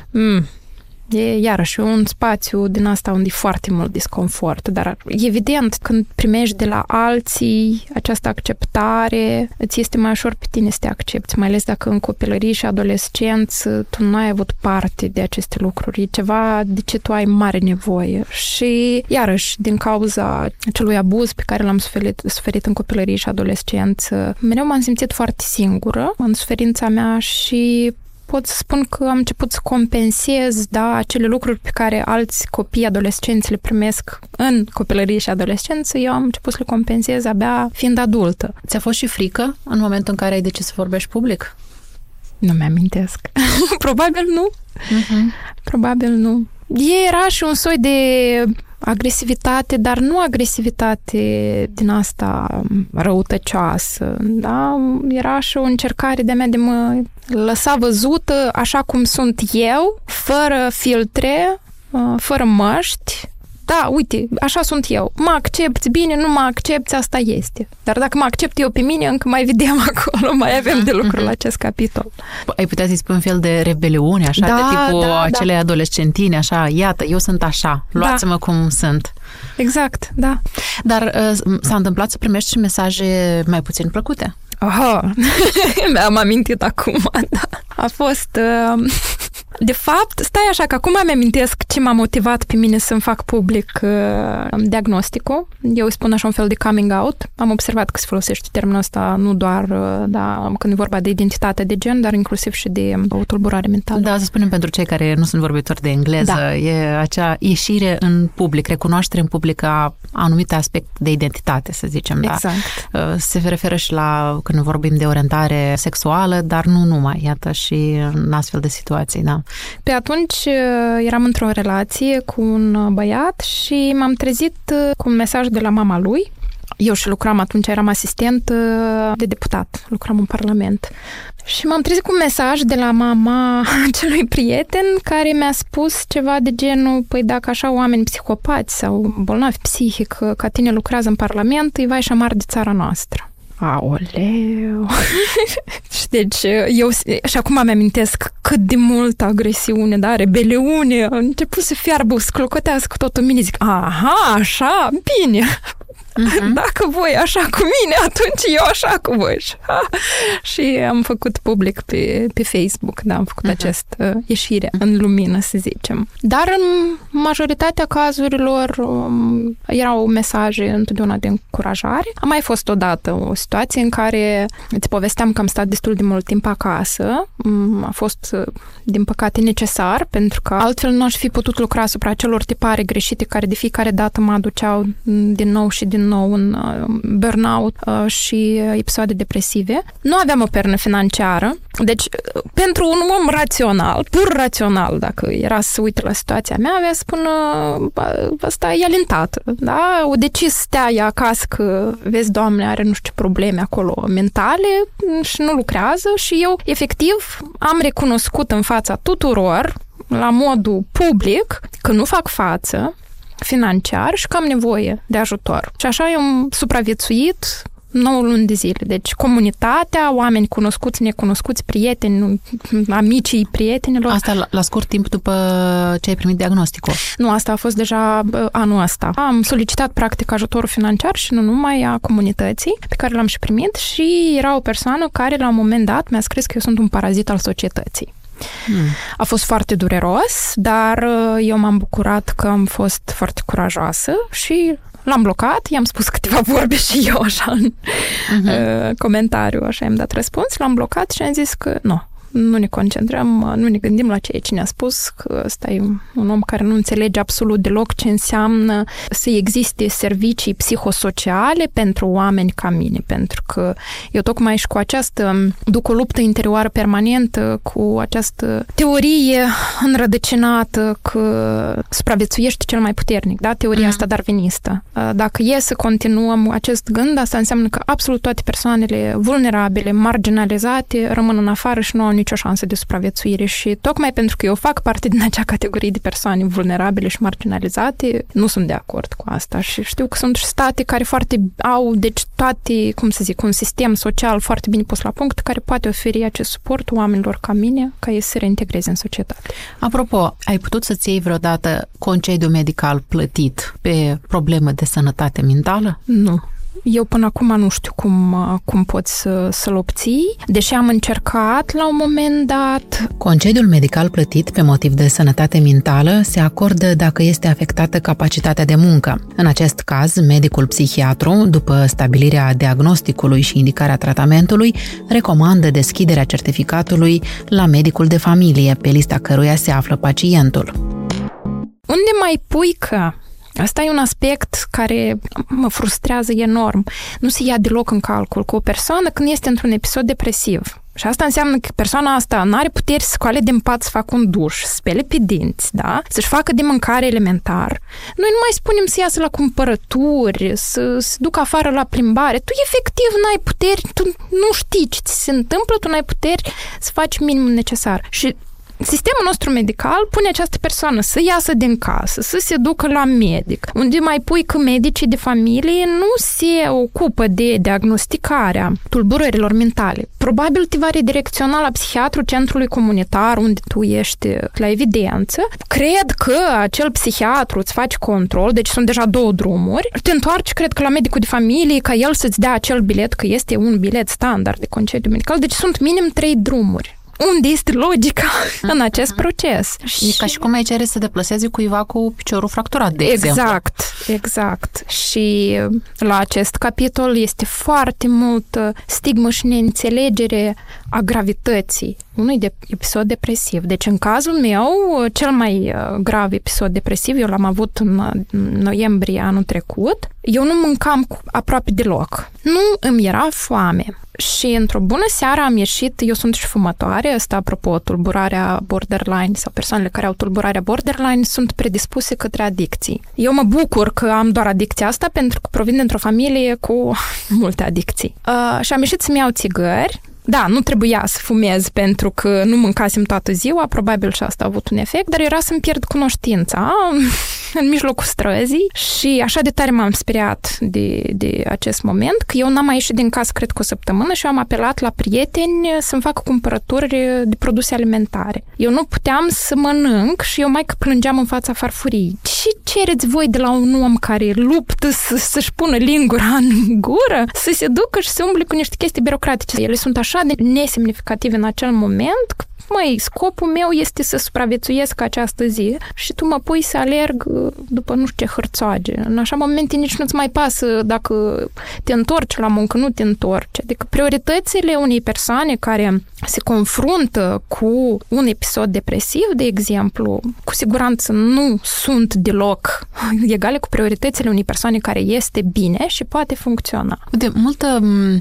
E iarăși un spațiu din asta unde e foarte mult disconfort, dar evident când primești de la alții această acceptare, îți este mai ușor pe tine să te accepti, mai ales dacă în copilărie și adolescență tu nu ai avut parte de aceste lucruri, e ceva de ce tu ai mare nevoie. Și iarăși, din cauza acelui abuz pe care l-am suferit în copilărie și adolescență, mereu m-am simțit foarte singură în suferința mea și pot să spun că am început să compensez, acele lucruri pe care alți copii adolescenți le primesc în copilărie și adolescență, eu am început să le compensez abia fiind adultă. Ți-a fost și frică în momentul în care ai decis să vorbești public? Nu mi-amintesc. Probabil nu. Probabil nu. Era și un soi de agresivitate, dar nu agresivitate din asta răutăcioasă, da? Era și o încercare de-a mea de mă lăsa văzută așa cum sunt eu, fără filtre, fără măști. Da, uite, așa sunt eu. Mă accepti bine, nu mă accepti, asta este. Dar dacă mă accept eu pe mine, încă mai vedem acolo, mai avem de lucru la acest capitol. Ai putea să-i spui un fel de rebeliune, așa, de tipul acele adolescentine, așa, iată, eu sunt așa, luați-mă cum sunt. Exact, da. Dar s-a întâmplat să primești și mesaje mai puțin plăcute? Aha, mi-am amintit acum, da. A fost De fapt, stai așa, că acum îmi amintesc ce m-a motivat pe mine să-mi fac public diagnosticul. Eu îi spun așa un fel de coming out. Am observat că se folosește termenul ăsta nu doar când e vorba de identitate de gen, dar inclusiv și de o tulburare mentală. Da, să spunem pentru cei care nu sunt vorbitori de engleză, e acea ieșire în public, recunoaștere în public a anumite aspecte de identitate, să zicem. Exact. Da? Se referă și la când vorbim de orientare sexuală, dar nu numai, iată, și în astfel de situații, da. Pe atunci eram într-o relație cu un băiat și m-am trezit cu un mesaj de la mama lui. Eu și lucram atunci, eram asistent de deputat, lucram în Parlament. Și m-am trezit cu un mesaj de la mama acelui prieten care mi-a spus ceva de genul, păi dacă așa oameni psihopați sau bolnavi psihic ca tine lucrează în Parlament, îi vai și amar de țara noastră. Aoleu! Și deci eu și acum îmi amintesc cât de multă agresiune, da, rebeliune, a început să fiarbă, să clocotească tot în mine, zic, aha, așa, bine! Dacă voi așa cu mine, atunci eu așa cu voi. Și am făcut public pe Facebook, da, am făcut această ieșire în lumină, să zicem. Dar în majoritatea cazurilor erau mesaje întotdeauna de încurajare. A mai fost odată o situație în care îți povesteam că am stat destul de mult timp acasă. A fost, din păcate, necesar, pentru că altfel nu aș fi putut lucra asupra acelor tipare greșite care de fiecare dată mă aduceau din nou și din nou în burnout și episoade depresive. Nu aveam o pernă financiară, deci pentru un om rațional, pur rațional, dacă era să uite la situația mea, avea să spună asta e alintată, da? O decis stea ea acasă că, vezi, Doamne, are nu știu ce probleme acolo mentale și nu lucrează și eu, efectiv, am recunoscut în fața tuturor, la modul public, că nu fac față financiar și că am nevoie de ajutor. Și așa eu am supraviețuit 9 luni de zile. Deci comunitatea, oameni cunoscuți, necunoscuți, prieteni, amicii prietenilor. Asta la scurt timp după ce ai primit diagnosticul? Nu, asta a fost deja anul ăsta. Am solicitat practic ajutorul financiar și nu numai a comunității, pe care l-am și primit și era o persoană care la un moment dat mi-a scris că eu sunt un parazit al societății. A fost foarte dureros, dar eu m-am bucurat că am fost foarte curajoasă și l-am blocat, i-am spus câteva vorbe și eu așa în comentariu, așa i-am dat răspuns, l-am blocat și am zis că nu ne concentrăm, nu ne gândim la ceea ce ne-a spus, că ăsta e un om care nu înțelege absolut deloc ce înseamnă să existe servicii psihosociale pentru oameni ca mine, pentru că eu tocmai și cu această duc o luptă interioară permanentă, cu această teorie înrădăcinată că supraviețuiește cel mai puternic, da? Teoria asta darwinistă. Dacă e să continuăm acest gând, asta înseamnă că absolut toate persoanele vulnerabile, marginalizate, rămân în afară și nu au nicio șansă de supraviețuire și tocmai pentru că eu fac parte din acea categorie de persoane vulnerabile și marginalizate, nu sunt de acord cu asta și știu că sunt și state care au, deci toate, cum să zic, un sistem social foarte bine pus la punct care poate oferi acest suport oamenilor ca mine ca ei să se reintegreze în societate. Apropo, ai putut să-ți iei vreodată concediu medical plătit pe problemă de sănătate mentală? Nu. Eu până acum nu știu cum poți să-l obții, deși am încercat la un moment dat. Concediul medical plătit pe motiv de sănătate mentală se acordă dacă este afectată capacitatea de muncă. În acest caz, medicul psihiatru, după stabilirea diagnosticului și indicarea tratamentului, recomandă deschiderea certificatului la medicul de familie, pe lista căruia se află pacientul. Unde mai pui că? Asta e un aspect care mă frustrează enorm. Nu se ia deloc în calcul cu o persoană când este într-un episod depresiv. Și asta înseamnă că persoana asta nu are puteri să scoale din pat, să facă un duș, să spele pe dinți, da? Să-și facă de mâncare elementar. Noi nu mai spunem să iasă la cumpărături, să se ducă afară la plimbare. Tu efectiv n-ai puteri, tu nu știi ce ți se întâmplă, tu n-ai puteri să faci minimul necesar. Și sistemul nostru medical pune această persoană să iasă din casă, să se ducă la medic, unde mai pui că medicii de familie nu se ocupă de diagnosticarea tulburărilor mentale. Probabil te va redirecționa la psihiatru centrului comunitar unde tu ești la evidență. Cred că acel psihiatru îți face control, deci sunt deja 2 drumuri. Te întoarci, cred că la medicul de familie, ca el să-ți dea acel bilet, că este un bilet standard de concediu medical, deci sunt minim 3 drumuri. unde este logica în acest proces? E ca și cum ai cere să deplaseze cuiva cu piciorul fracturat, de exemplu. Exact. Și la acest capitol este foarte multă stigmă și neînțelegere a gravității unui episod depresiv. Deci, în cazul meu, cel mai grav episod depresiv, eu l-am avut în noiembrie anul trecut, eu nu mâncam aproape deloc. Nu îmi era foame. Și într-o bună seară am ieșit, eu sunt și fumătoare, asta apropo, tulburarea borderline sau persoanele care au tulburarea borderline sunt predispuse către adicții. Eu mă bucur că am doar adicția asta pentru că provin dintr-o familie cu multe adicții. Și am ieșit să-mi iau țigări. Da, nu trebuia să fumez pentru că nu mâncasem toată ziua, probabil și asta a avut un efect, dar era să-mi pierd cunoștința în mijlocul străzii și așa de tare m-am speriat de acest moment că eu n-am mai ieșit din casă, cred că o săptămână și eu am apelat la prieteni să-mi facă cumpărături de produse alimentare. Eu nu puteam să mănânc și eu mai că plângeam în fața farfuriei. Ce cereți voi de la un om care luptă să-și pună lingura în gură, să se ducă și să umble cu niște chestii birocratice? Ele sunt așa de nesemnificative în acel moment că, scopul meu este să supraviețuiesc această zi și tu mă pui să alerg după nu știu ce hârțoage. În așa momente nici nu-ți mai pasă dacă te întorci la muncă, nu te întorci. Adică prioritățile unei persoane care se confruntă cu un episod depresiv, de exemplu, cu siguranță nu sunt deloc egale cu prioritățile unei persoane care este bine și poate funcționa. De multă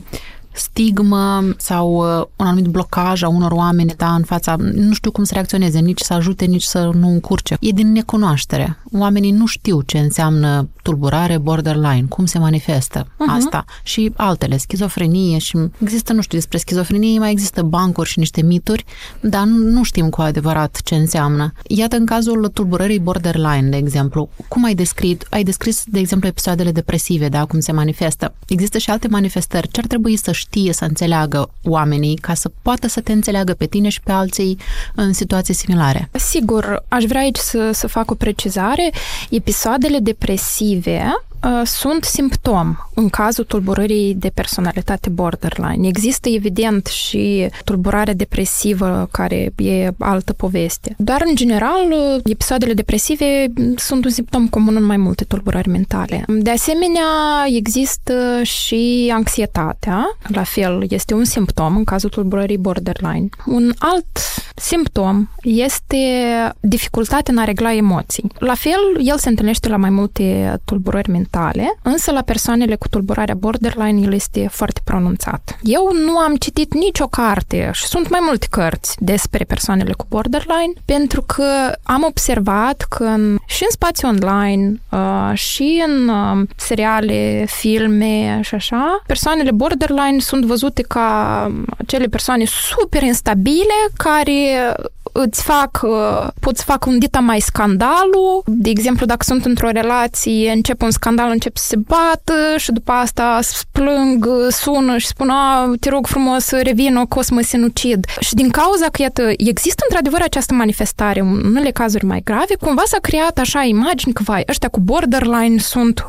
stigmă sau un anumit blocaj a unor oameni, în fața, nu știu cum să reacționeze, nici să ajute, nici să nu încurce. E din necunoaștere. Oamenii nu știu ce înseamnă tulburare, borderline, cum se manifestă asta și altele, schizofrenie și există, nu știu, despre schizofrenie mai există bancuri și niște mituri, dar nu știm cu adevărat ce înseamnă. Iată, în cazul tulburării borderline, de exemplu, cum ai descris, de exemplu, episoadele depresive, cum se manifestă. Există și alte manifestări. Ce ar trebui să știe, să înțeleagă oamenii ca să poată să te înțeleagă pe tine și pe alții în situații similare? Sigur, aș vrea aici să fac o precizare. Episoadele depresive sunt simptom în cazul tulburării de personalitate borderline. Există, evident, și tulburarea depresivă, care e altă poveste. Dar, în general, episoadele depresive sunt un simptom comun în mai multe tulburări mentale. De asemenea, există și anxietatea. La fel, este un simptom în cazul tulburării borderline. Un alt simptom este dificultatea în a regla emoții. La fel, el se întâlnește la mai multe tulburări mentale, însă la persoanele cu tulburarea borderline el este foarte pronunțat. Eu nu am citit nicio carte și sunt mai multe cărți despre persoanele cu borderline pentru că am observat că și în spațiu online și în seriale, filme și așa, persoanele borderline sunt văzute ca acele persoane super instabile care pot să facă un dita mai scandalul. De exemplu, dacă sunt într-o relație, începe un scandal, încep să se bată și după asta plâng, sună și spun, te rog frumos, revină, că o să mă sinucid. Și din cauza că, iată, există într-adevăr această manifestare în unele cazuri mai grave, cumva s-a creat așa imagini că, ăștia cu borderline sunt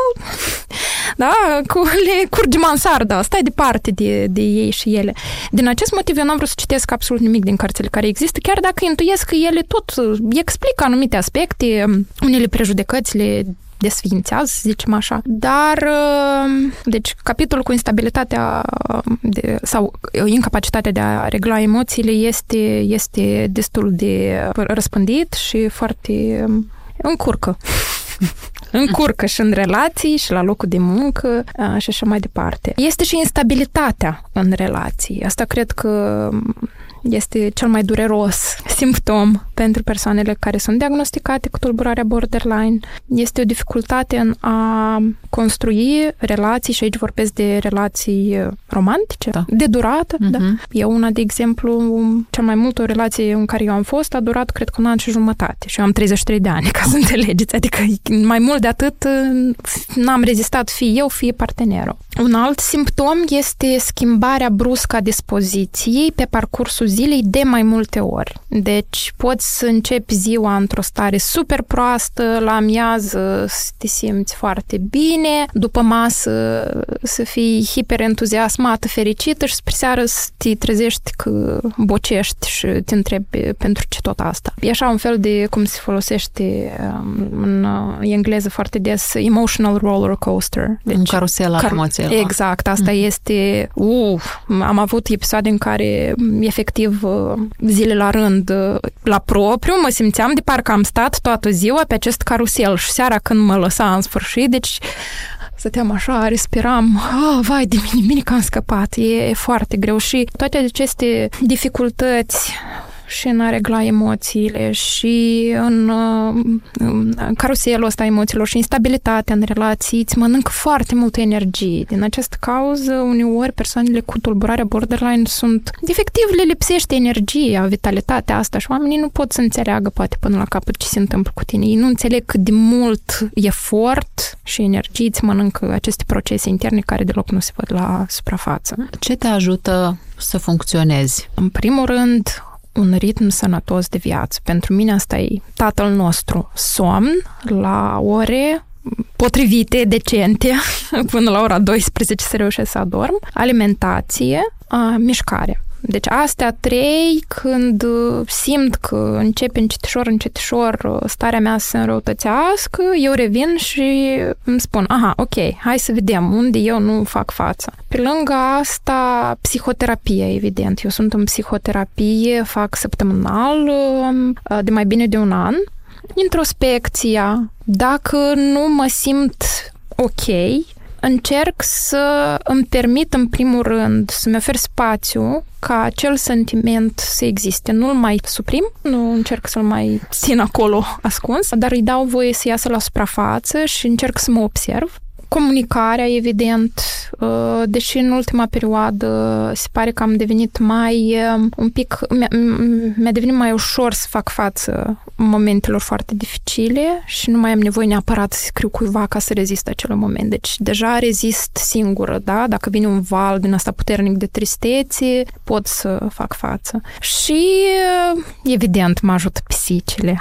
le curge mansarda, stai departe de ei și ele. Din acest motiv eu n-am vrut să citesc absolut nimic din cărțile care există, chiar dacă intuiesc că ele tot explică anumite aspecte, unele prejudecăți le desființează, să zicem așa. Dar, deci, capitolul cu instabilitatea sau incapacitatea de a regla emoțiile este destul de răspândit și foarte încurcă. Încurcă și în relații și la locul de muncă și așa mai departe. Este și instabilitatea în relații. Asta cred că este cel mai dureros simptom pentru persoanele care sunt diagnosticate cu tulburarea borderline. Este o dificultate în a construi relații, și aici vorbesc de relații romantice, de durată. Da. Eu una, de exemplu, cel mai mult o relație în care eu am fost a durat, cred că 1 an și jumătate. Și eu am 33 de ani, ca să înțelegeți. Adică mai mult de atât n-am rezistat fie eu, fie partenerul. Un alt simptom este schimbarea bruscă a dispoziției pe parcursul zilei de mai multe ori. Deci poți să începi ziua într-o stare super proastă, la amiază să te simți foarte bine, după masă să fii hiperentuziasmată, fericită și spre seară să te trezești că bocești și te întrebi pentru ce tot asta. E așa un fel de, cum se folosește în engleză foarte des, emotional roller coaster. Deci, un carusel al emoțiilor. Exact, asta este... am avut episoade în care efectiv zile la rând la propriu mă simțeam de parcă am stat toată ziua pe acest carusel și seara când mă lăsa în sfârșit, deci stăteam așa, respiram, vai de mine că am scăpat, e foarte greu și toate aceste dificultăți și în a regla emoțiile și în caruselul ăsta emoțiilor și instabilitatea în relații îți mănâncă foarte multă energie. Din această cauză, uneori, persoanele cu tulburarea borderline sunt, efectiv, le lipsește energia, vitalitatea asta și oamenii nu pot să înțeleagă poate până la capăt ce se întâmplă cu tine. Ei nu înțeleg cât de mult efort și energie îți mănâncă aceste procese interne care deloc nu se văd la suprafață. Ce te ajută să funcționezi? În primul rând, un ritm sănătos de viață. Pentru mine asta e tatăl nostru. Somn la ore potrivite, decente, până la ora 12 să reușesc să adorm. Alimentație, mișcare. Deci astea trei, când simt că începe încetișor starea mea să se înrăutățească, eu revin și îmi spun, ok, hai să vedem unde eu nu fac față. Pe lângă asta, psihoterapie, evident. Eu sunt în psihoterapie, fac săptămânal de mai bine de un an. Introspecția, dacă nu mă simt ok, încerc să îmi permit în primul rând să-mi ofer spațiu ca acel sentiment să existe. Nu-l mai suprim, nu încerc să-l mai țin acolo ascuns, dar îi dau voie să iasă la suprafață și încerc să mă observ. Comunicarea, evident, deși în ultima perioadă se pare că am devenit mai un pic, mi-a devenit mai ușor să fac față momentelor foarte dificile și nu mai am nevoie neapărat să scriu cuiva ca să rezist acel moment. Deci deja rezist singură, da? Dacă vine un val din asta puternic de tristețe, pot să fac față. Și evident mă ajută pisicile.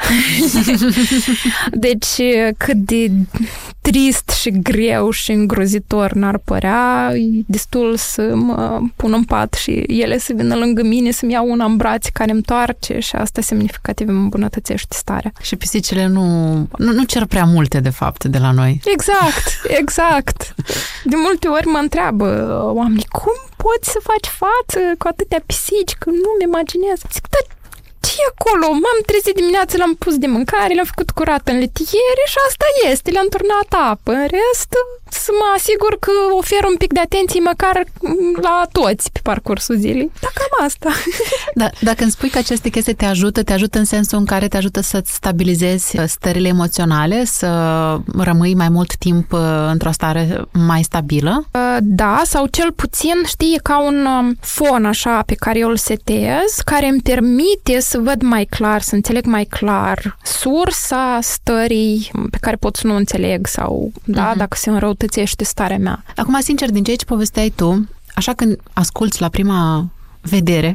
Deci cât de trist și greu și îngrozitor n-ar părea, e destul să mă pun în pat și ele să vină lângă mine, să-mi iau una în brațe care îmi toarce și asta semnificativ îmi îmbunătățește starea. Și pisicile nu cer prea multe, de fapt, de la noi. Exact. De multe ori mă întreabă oamenii, cum poți să faci față cu atâtea pisici, că nu-mi imaginez. Zic, dar ce e acolo? M-am trezit dimineața, l-am pus de mâncare, le-am făcut curat în letiere și asta este, le-am turnat apă. În rest, să mă asigur că ofer un pic de atenție măcar la toți pe parcursul zilei. Dar cam asta. Da, dacă îmi spui că aceste chestii te ajută în sensul în care te ajută să-ți stabilizezi stările emoționale, să rămâi mai mult timp într-o stare mai stabilă? Da, sau cel puțin, știi, ca un fon așa pe care eu îl setez, care îmi permite să văd mai clar, să înțeleg mai clar sursa stării pe care pot să nu înțeleg sau, da, dacă se înrăutățește starea mea. Acum, sincer, din ce povesteai tu, așa când asculți la prima vedere,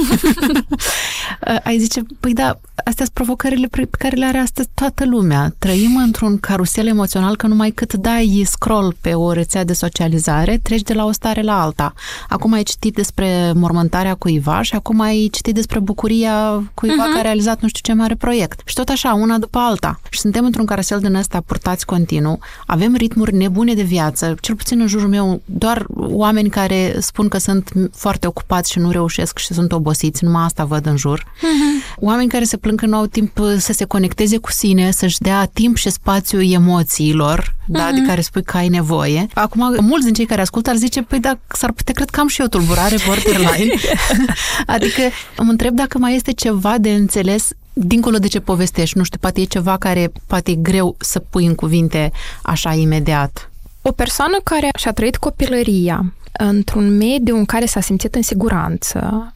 ai zice, păi da, astea sunt provocările pe care le are astăzi toată lumea. Trăim într-un carusel emoțional că numai cât dai scroll pe o rețea de socializare, treci de la o stare la alta. Acum ai citit despre mormântarea cuiva și acum ai citit despre bucuria cuiva care a realizat nu știu ce mare proiect. Și tot așa, una după alta. Și suntem într-un carusel din ăsta purtați continuu, avem ritmuri nebune de viață, cel puțin în jurul meu, doar oameni care spun că sunt foarte ocupați și nu reușesc și sunt obosiți, numai asta văd în jur. Oameni care se plâng că nu au timp să se conecteze cu sine, să-și dea timp și spațiu emoțiilor, da, de care spui că ai nevoie. Acum, mulți din cei care ascultă ar zice, păi da, s-ar putea, cred că am și eu tulburare borderline. Adică îmi întreb dacă mai este ceva de înțeles dincolo de ce povestești. Nu știu, poate e ceva care poate e greu să pui în cuvinte așa imediat. O persoană care și-a trăit copilăria într-un mediu în care s-a simțit în siguranță,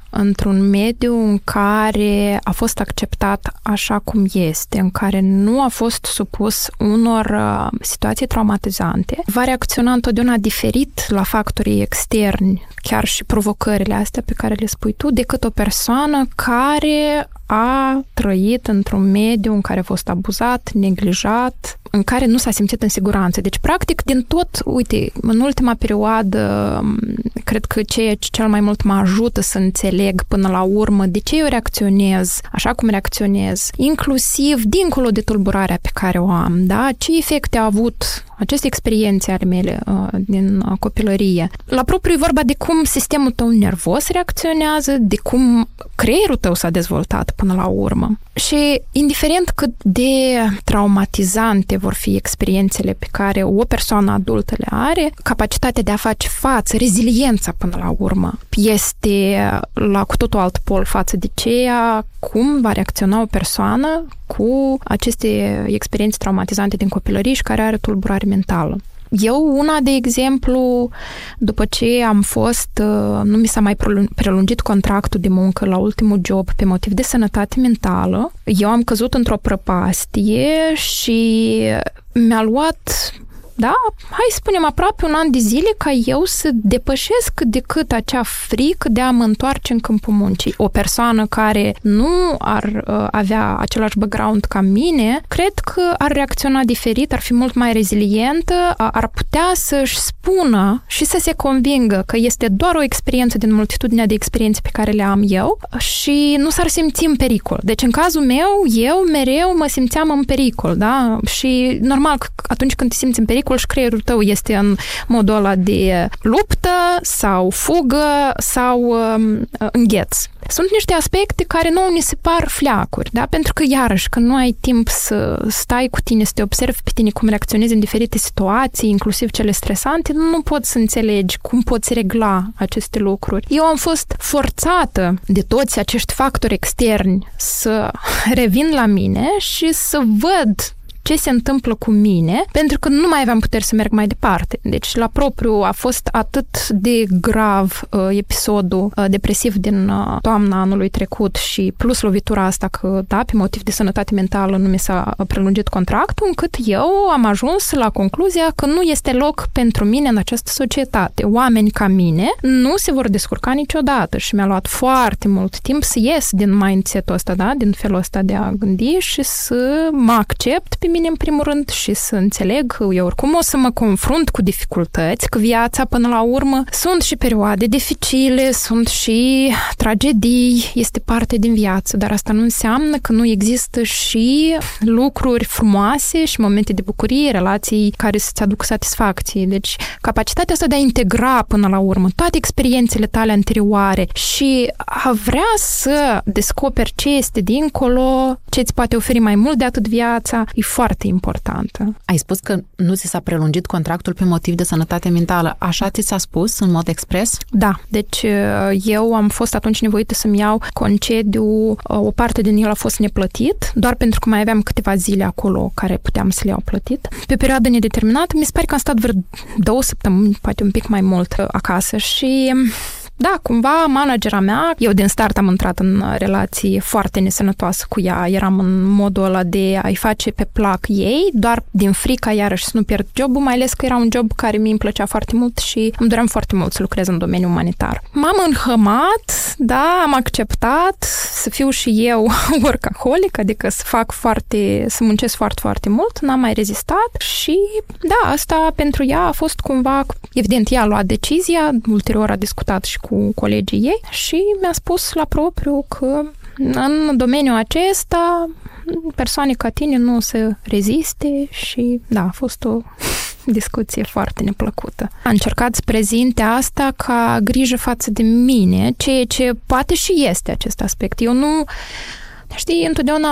într-un mediu în care a fost acceptat așa cum este, în care nu a fost supus unor situații traumatizante, va reacționa întotdeauna diferit la factorii externi, chiar și provocările astea pe care le spui tu, decât o persoană care a trăit într-un mediu în care a fost abuzat, neglijat, în care nu s-a simțit în siguranță. Deci, practic, din tot, uite, în ultima perioadă, cred că ceea ce cel mai mult mă ajută să înțeleg până la urmă de ce eu reacționez așa cum reacționez, inclusiv dincolo de tulburarea pe care o am, da? Ce efecte a avut aceste experiențe ale mele din copilărie. La propriu e vorba de cum sistemul tău nervos reacționează, de cum creierul tău s-a dezvoltat până la urmă. Și indiferent cât de traumatizante vor fi experiențele pe care o persoană adultă le are, capacitatea de a face față, reziliența până la urmă, este la cu totul alt pol față de ceea cum va reacționa o persoană cu aceste experiențe traumatizante din copilărie și care are tulburare mentală. Eu, una, de exemplu, după ce am fost, nu mi s-a mai prelungit contractul de muncă la ultimul job pe motiv de sănătate mentală, eu am căzut într-o prăpastie și mi-a luat, da, hai să spunem, aproape un an de zile ca eu să depășesc cât de cât acea frică de a mă întoarce în câmpul muncii. O persoană care nu ar avea același background ca mine, cred că ar reacționa diferit, ar fi mult mai rezilientă, ar putea să-și spună și să se convingă că este doar o experiență din multitudinea de experiențe pe care le am eu și nu s-ar simți în pericol. Deci, în cazul meu, eu mereu mă simțeam în pericol, da? Și normal că atunci când te simți în pericol, și creierul tău este în modul ăla de luptă sau fugă sau îngheț. Sunt niște aspecte care nouă ni se par fleacuri, da? Pentru că, iarăși, când nu ai timp să stai cu tine, să te observi pe tine cum reacționezi în diferite situații, inclusiv cele stresante, nu poți să înțelegi cum poți regla aceste lucruri. Eu am fost forțată de toți acești factori externi să revin la mine și să văd ce se întâmplă cu mine, pentru că nu mai aveam puteri să merg mai departe. Deci, la propriu, a fost atât de grav episodul depresiv din toamna anului trecut și plus lovitura asta că, da, pe motiv de sănătate mentală nu mi s-a prelungit contractul, încât eu am ajuns la concluzia că nu este loc pentru mine în această societate. Oameni ca mine nu se vor descurca niciodată și mi-a luat foarte mult timp să ies din mindset-ul ăsta, da, din felul ăsta de a gândi și să mă accept pe mine în primul rând și să înțeleg că eu oricum o să mă confrunt cu dificultăți, că viața până la urmă sunt și perioade dificile, sunt și tragedii, este parte din viață, dar asta nu înseamnă că nu există și lucruri frumoase și momente de bucurie, relații care să-ți aducă satisfacție. Deci, capacitatea asta de a integra până la urmă toate experiențele tale anterioare și a vrea să descoperi ce este dincolo, ce îți poate oferi mai mult de atât viața, e foarte importantă. Ai spus că nu ți s-a prelungit contractul pe motiv de sănătate mentală. Așa ți s-a spus în mod expres? Da. Deci eu am fost atunci nevoită să-mi iau concediu. O parte din el a fost neplătit, doar pentru că mai aveam câteva zile acolo care puteam să le iau plătit. Pe perioadă nedeterminată, mi se pare că am stat vreo 2 săptămâni, poate un pic mai mult acasă și... Da, cumva managera mea, eu din start am intrat în relații foarte nesănătoasă cu ea, eram în modul ăla de a-i face pe plac ei, doar din frica iarăși să nu pierd jobul, mai ales că era un job care mi-mi plăcea foarte mult și îmi doream foarte mult să lucrez în domeniul umanitar. M-am înhămat, da, am acceptat să fiu și eu workaholic, adică să muncesc foarte, foarte mult, n-am mai rezistat și da, asta pentru ea a fost cumva, evident, ea a luat decizia, ulterior a discutat și cu colegii ei și mi-a spus la propriu că în domeniul acesta persoane ca tine nu se reziste și da, a fost o discuție foarte neplăcută. A încercat să prezinte asta ca grijă față de mine, ceea ce poate și este acest aspect. Eu nu, știi, întotdeauna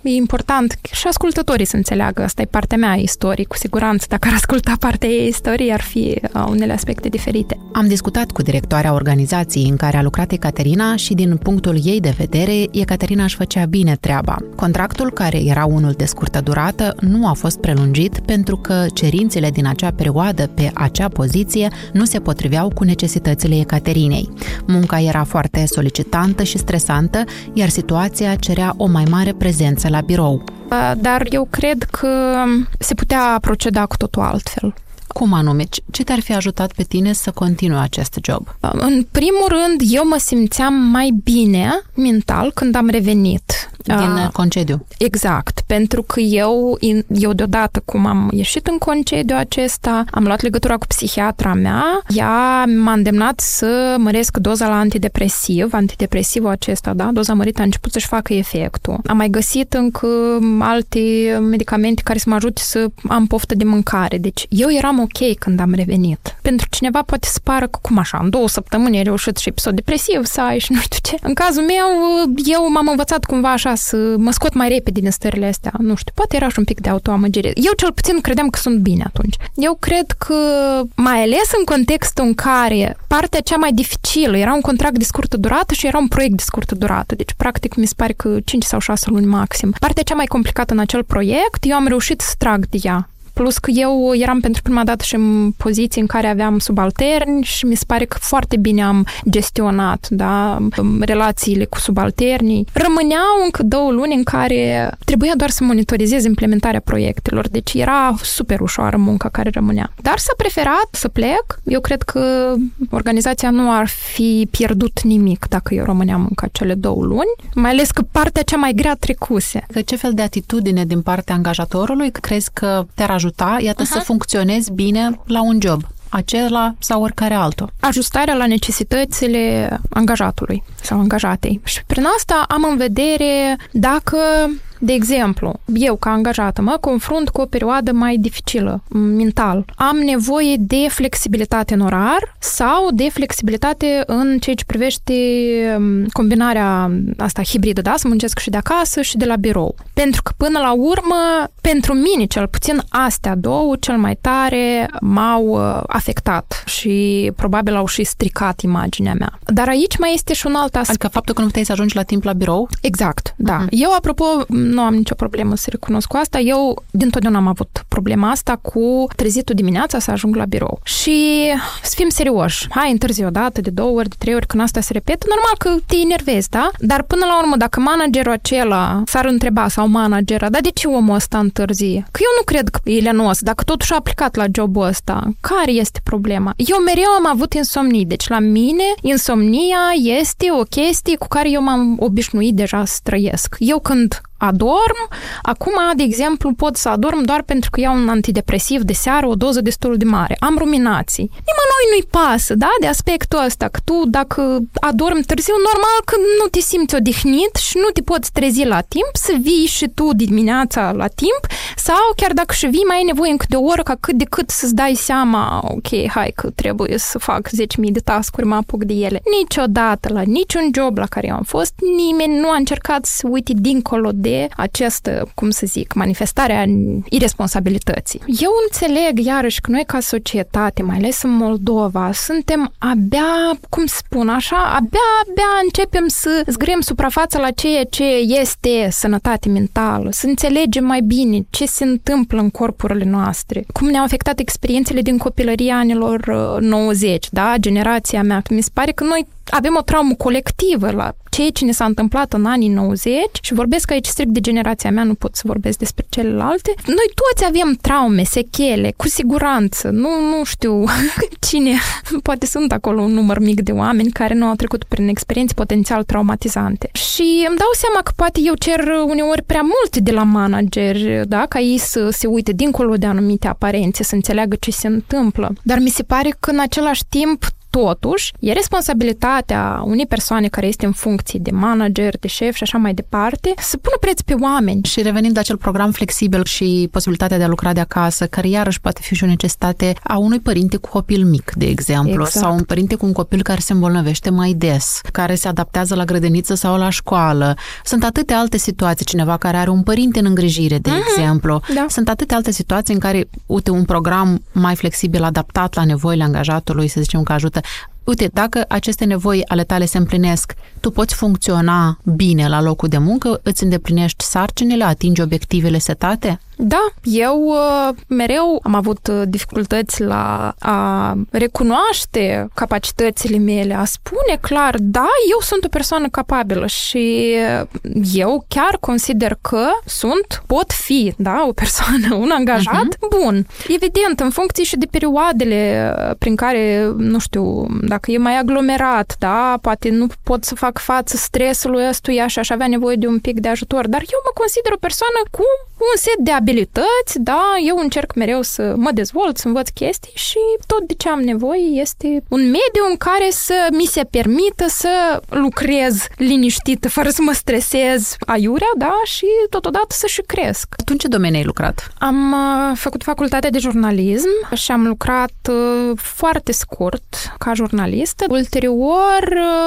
e important și ascultătorii să înțeleagă. Asta e partea mea a istoriei, cu siguranță. Dacă ar asculta partea ei istoriei, ar fi unele aspecte diferite. Am discutat cu directoarea organizației în care a lucrat Ecaterina și din punctul ei de vedere, Ecaterina își făcea bine treaba. Contractul, care era unul de scurtă durată, nu a fost prelungit pentru că cerințele din acea perioadă pe acea poziție nu se potriveau cu necesitățile Ecaterinei. Munca era foarte solicitantă și stresantă, iar situația cerea o mai mare prezență la birou. Dar eu cred că se putea proceda cu totul altfel. Cum anume? Ce te-ar fi ajutat pe tine să continui acest job? În primul rând, eu mă simțeam mai bine mental când am revenit. Din concediu. Exact, pentru că eu deodată cum am ieșit în concediu acesta, am luat legătura cu psihiatra mea, ea m-a îndemnat să măresc doza la antidepresivul acesta, da? Doza mărită a început să-și facă efectul. Am mai găsit încă alte medicamente care să mă ajute să am poftă de mâncare. Deci eu eram ok când am revenit. Pentru cineva poate să pară că cum așa, în 2 săptămâni ai reușit și episod depresiv să ai și nu știu ce. În cazul meu, eu m-am învățat cumva așa să mă scot mai repede din stările astea. Nu știu, poate era și un pic de autoamăgire. Eu cel puțin credeam că sunt bine atunci. Eu cred că, mai ales în contextul în care partea cea mai dificilă era un contract de scurtă durată și era un proiect de scurtă durată. Deci, practic, mi se pare că 5 sau 6 luni maxim. Partea cea mai complicată în acel proiect, eu am reușit să trag de ea. Plus că eu eram pentru prima dată și în poziții în care aveam subalterni și mi se pare că foarte bine am gestionat, da, relațiile cu subalternii. Rămâneau încă 2 luni în care trebuia doar să monitorizez implementarea proiectelor, deci era super ușoară munca care rămânea. Dar s-a preferat să plec. Eu cred că organizația nu ar fi pierdut nimic dacă eu rămâneam încă acele 2 luni, mai ales că partea cea mai grea trecuse. Ce fel de atitudine din partea angajatorului crezi că te-ar ajuta, să funcționezi bine la un job, acela sau oricare altul? Ajustarea la necesitățile angajatului sau angajatei. Și prin asta am în vedere dacă, de exemplu, eu ca angajată mă confrunt cu o perioadă mai dificilă mental. Am nevoie de flexibilitate în orar sau de flexibilitate în ceea ce privește combinarea asta hibridă, da? Să muncesc și de acasă și de la birou. Pentru că până la urmă, pentru mine cel puțin, astea două cel mai tare m-au afectat și probabil au și stricat imaginea mea. Dar aici mai este și un alt aspect. Adică faptul că nu puteai să ajungi la timp la birou? Exact, da. Eu, apropo, nu am nicio problemă să recunosc cu asta. Eu dintotdeauna am avut problema asta cu trezitul dimineața să ajung la birou. Și să fim serioși. Hai, întârzi o dată, de 2 ori, de 3 ori, când asta se repetă, normal că te enervezi, da? Dar până la urmă, dacă managerul acela s-ar întreba, sau managera, dar de ce omul ăsta întârzie? Că eu nu cred că e lenos, dacă totuși a aplicat la jobul ăsta. Care este problema? Eu mereu am avut insomnii, deci la mine insomnia este o chestie cu care eu m-am obișnuit deja să trăiesc. Eu când adorm, acum, de exemplu, pot să adorm doar pentru că iau un antidepresiv de seară, o doză destul de mare. Am ruminații. Nimănui nu-i pasă, da, de aspectul ăsta, că tu, dacă adormi târziu, normal că nu te simți odihnit și nu te poți trezi la timp, să vii și tu dimineața la timp, sau chiar dacă și vii, mai ai nevoie încă de o oră ca cât de cât să-ți dai seama, ok, hai că trebuie să fac 10.000 de task-uri, mă apuc de ele. Niciodată, la niciun job la care eu am fost, nimeni nu a încercat să uite dincolo de această, cum să zic, manifestarea irresponsabilității. Eu înțeleg, iarăși, că noi ca societate, mai ales în Moldova, suntem abia, cum spun așa, abia începem să zgâriem suprafața la ceea ce este sănătate mentală, să înțelegem mai bine ce se întâmplă în corpurile noastre, cum ne-au afectat experiențele din copilăria anilor 90, da, generația mea. Mi se pare că noi avem o traumă colectivă la ceea ce ne s-a întâmplat în anii 90 și vorbesc aici strict de generația mea, nu pot să vorbesc despre celelalte. Noi toți avem traume, sechele, cu siguranță. Nu știu cine, poate sunt acolo un număr mic de oameni care nu au trecut prin experiențe potențial traumatizante. Și îmi dau seama că poate eu cer uneori prea mult de la manageri, da, ca ei să se uite dincolo de anumite aparențe, să înțeleagă ce se întâmplă. Dar mi se pare că în același timp totuși e responsabilitatea unei persoane care este în funcție de manager, de șef și așa mai departe, să pună preț pe oameni. Și revenind la acel program flexibil și posibilitatea de a lucra de acasă, care iarăși poate fi și o necesitate a unui părinte cu copil mic, de exemplu, exact. Sau un părinte cu un copil care se îmbolnăvește mai des, care se adaptează la grădiniță sau la școală. Sunt atâtea alte situații, cineva care are un părinte în îngrijire, de exemplu. Da. Sunt atâtea alte situații în care, uite, un program mai flexibil, adaptat la nevoile angajatului, să zicem că ajută. Uite, dacă aceste nevoi ale tale se împlinesc, tu poți funcționa bine la locul de muncă, îți îndeplinești sarcinile, atingi obiectivele setate? Da, eu mereu am avut dificultăți la a recunoaște capacitățile mele, a spune clar, da, eu sunt o persoană capabilă și eu chiar consider că pot fi, da, o persoană, un angajat bun. Evident, în funcție și de perioadele prin care, nu știu, dacă e mai aglomerat, da, poate nu pot să fac față stresului ăstuia și aș avea nevoie de un pic de ajutor, dar eu mă consider o persoană cu un set de abilități, da, eu încerc mereu să mă dezvolt, să învăț chestii și tot de ce am nevoie este un mediu în care să mi se permită să lucrez liniștită, fără să mă stresez aiurea, da, și totodată să și cresc. Tu în ce domeniu ai lucrat? Am făcut facultatea de jurnalism și am lucrat foarte scurt ca jurnalistă. Ulterior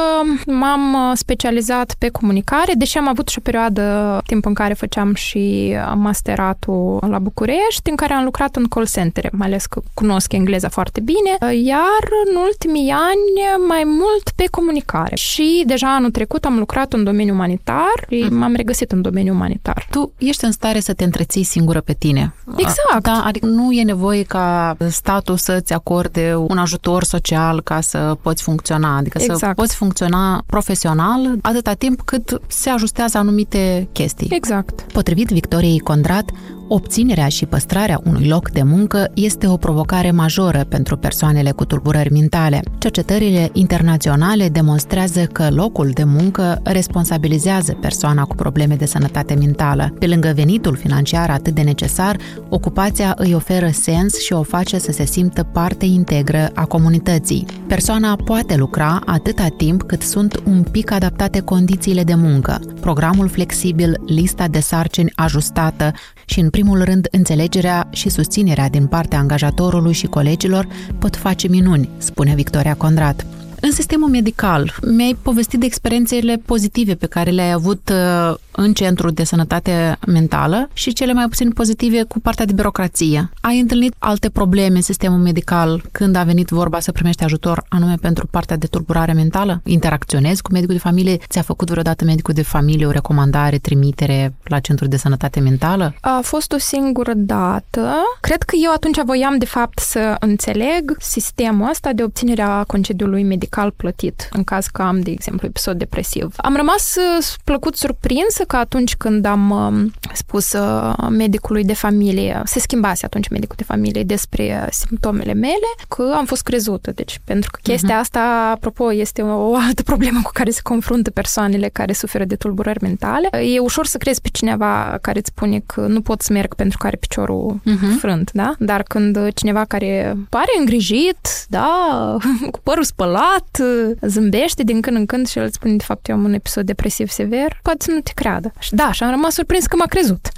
m-am specializat pe comunicare, deși am avut și o perioadă timp în care făceam și masteratul la București, în care am lucrat în call center, mai ales că cunosc engleza foarte bine, iar în ultimii ani mai mult pe comunicare. Și deja anul trecut am lucrat în domeniul umanitar și m-am regăsit în domeniul umanitar. Tu ești în stare să te întreții singură pe tine. Exact. Da, adică nu e nevoie ca statul să-ți acorde un ajutor social ca să poți funcționa, adică să poți funcționa profesional atâta timp cât se ajustează anumite chestii. Exact. Potrivit Victoriei Condrat, obținerea și păstrarea unui loc de muncă este o provocare majoră pentru persoanele cu tulburări mentale. Cercetările internaționale demonstrează că locul de muncă responsabilizează persoana cu probleme de sănătate mentală. Pe lângă venitul financiar atât de necesar, ocupația îi oferă sens și o face să se simtă parte integră a comunității. Persoana poate lucra atâta timp cât sunt un pic adaptate condițiile de muncă. Programul flexibil, lista de sarcini ajustată și, în primul rând, înțelegerea și susținerea din partea angajatorului și colegilor pot face minuni, spune Victoria Condrat. În sistemul medical, mi-ai povestit de experiențele pozitive pe care le-ai avut în centrul de sănătate mentală și cele mai puțin pozitive cu partea de birocrație. Ai întâlnit alte probleme în sistemul medical când a venit vorba să primești ajutor anume pentru partea de tulburare mentală? Interacționezi cu medicul de familie? Ți-a făcut vreodată medicul de familie o recomandare, trimitere la centrul de sănătate mentală? A fost o singură dată. Cred că eu atunci voiam, de fapt, să înțeleg sistemul ăsta de obținere a concediului medical plătit, în caz că am, de exemplu, episod depresiv. Am rămas plăcut surprinsă că atunci când am spus medicului de familie, se schimbase atunci medicul de familie despre simptomele mele, că am fost crezută. Deci, pentru că chestia asta, apropo, este o altă problemă cu care se confruntă persoanele care suferă de tulburări mentale. E ușor să crezi pe cineva care îți spune că nu pot să merg pentru că are piciorul frânt, da? Dar când cineva care pare îngrijit, da, cu părul spălat, zâmbește din când în când și el îți spune, de fapt, eu am un episod depresiv sever, poate să nu te creadă. Și da, și am rămas surprins că m-a crezut.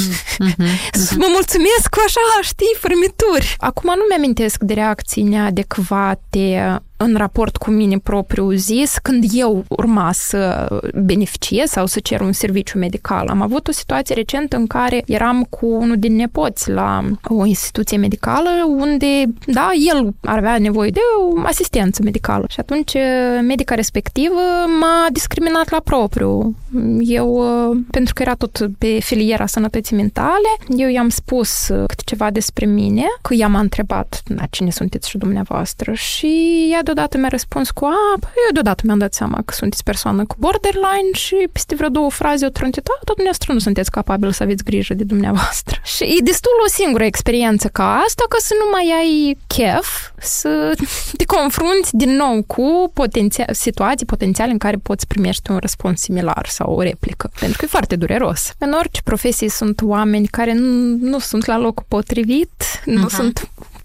Mă mulțumesc cu așa, știi, frâmituri. Acum nu mi-amintesc de reacții neadecvate în raport cu mine propriu zis, când eu urma să beneficiez sau să cer un serviciu medical. Am avut o situație recentă în care eram cu unul din nepoți la o instituție medicală unde, da, el avea nevoie de o asistență medicală. Și atunci medica respectivă m-a discriminat la propriu. Eu, pentru că era tot pe filiera sănătății mentale, eu i-am spus câte ceva despre mine, că ea m-a întrebat, da, cine sunteți și dumneavoastră? Și ea deodată mi-a răspuns cu, eu deodată mi-am dat seama că sunteți persoană cu borderline și peste vreo 2 fraze o trântit, tot dumneavoastră nu sunteți capabil să aveți grijă de dumneavoastră. Și e destul o singură experiență ca asta, că să nu mai ai chef să te confrunți din nou cu situații potențiale în care poți primești un răspuns similar sau o replică. Pentru că e foarte dureros. În orice profesie sunt oameni care nu sunt la locul potrivit, nu sunt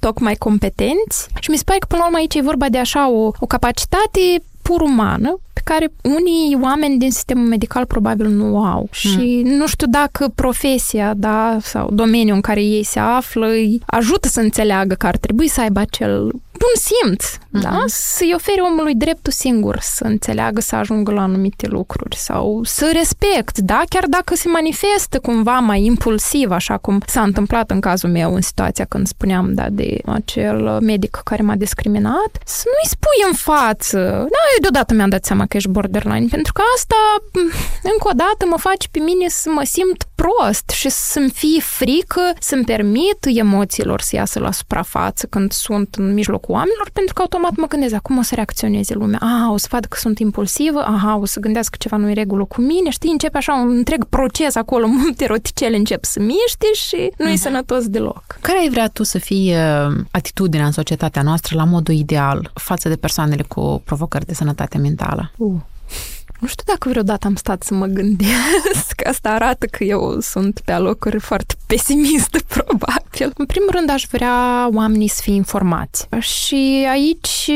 tocmai competenți și mi se pare că până la urmă aici e vorba de așa o capacitate pur umană pe care unii oameni din sistemul medical probabil nu au. Și nu știu dacă profesia, da, sau domeniul în care ei se află îi ajută să înțeleagă că ar trebui să aibă acel bun simț, da? Să-i ofere omului dreptul singur să înțeleagă, să ajungă la anumite lucruri sau să respect, da? Chiar dacă se manifestă cumva mai impulsiv, așa cum s-a întâmplat în cazul meu în situația când spuneam, da, de acel medic care m-a discriminat, să nu-i spui în față. Da, eu deodată mi-am dat seama că ești borderline, pentru că asta încă o dată mă face pe mine să mă simt prost și să-mi fie frică, să-mi permit emoțiilor să iasă la suprafață când sunt în mijlocul oamenilor, pentru că automat mă gândesc cum o să reacționeze lumea. O să vadă că sunt impulsivă, o să gândească că ceva nu e regulă cu mine, știi, începe așa un întreg proces acolo, multe roticele încep să miște și nu e sănătos deloc. Care ai vrea tu să fie atitudinea în societatea noastră la modul ideal față de persoanele cu provocări de sănătate mentală? Nu știu dacă vreodată am stat să mă gândesc. Asta arată că eu sunt pe alocuri foarte pesimistă, probabil. În primul rând, aș vrea oamenii să fie informați. Și aici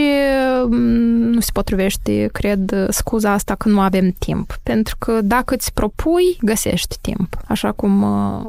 nu se potrivește, cred, scuza asta că nu avem timp. Pentru că dacă îți propui, găsești timp. Așa cum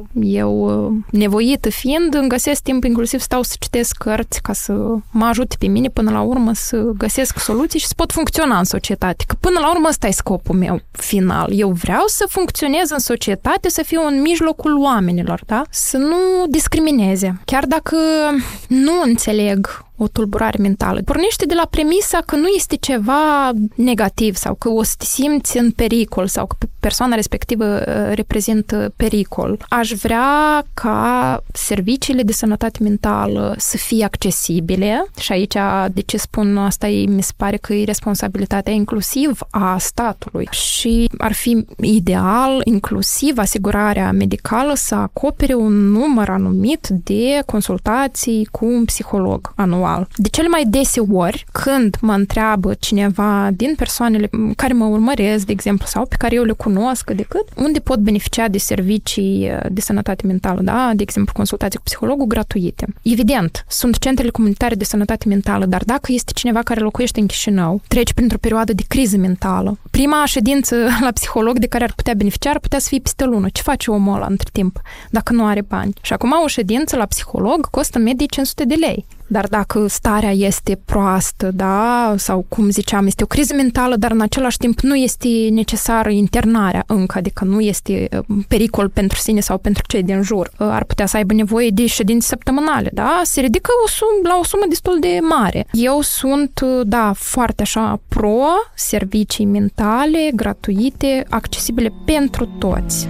eu, nevoită fiind, îmi găsesc timp, inclusiv stau să citesc cărți ca să mă ajute pe mine până la urmă să găsesc soluții și să pot funcționa în societate. Că până la urmă ăsta e scopul meu final. Eu vreau să funcționez în societate, să fiu în mijlocul oamenilor, da? Să nu discrimineze. Chiar dacă nu înțeleg o tulburare mentală. Pornește de la premisa că nu este ceva negativ sau că o să te simți în pericol sau că persoana respectivă reprezintă pericol. Aș vrea ca serviciile de sănătate mentală să fie accesibile și aici, de ce spun asta, mi se pare că e responsabilitatea inclusiv a statului și ar fi ideal inclusiv asigurarea medicală să acopere un număr anumit de consultații cu un psiholog anual. De cele mai deseori, când mă întreabă cineva din persoanele care mă urmăresc, de exemplu, sau pe care eu le cunosc, unde pot beneficia de servicii de sănătate mentală, da? De exemplu, consultații cu psihologul gratuite. Evident, sunt centrele comunitare de sănătate mentală, dar dacă este cineva care locuiește în Chișinău, trece printr-o perioadă de criză mentală, prima ședință la psiholog de care ar putea beneficia ar putea să fie peste lună. Ce face omul ăla între timp dacă nu are bani? Și acum o ședință la psiholog costă în medie 500 de lei. Dar dacă starea este proastă, da, sau cum ziceam, este o criză mentală, dar în același timp nu este necesară internarea încă, adică nu este pericol pentru sine sau pentru cei din jur. Ar putea să aibă nevoie de ședințe săptămânale, da? Se ridică la o sumă destul de mare. Eu sunt, da, foarte așa pro servicii mentale, gratuite, accesibile pentru toți.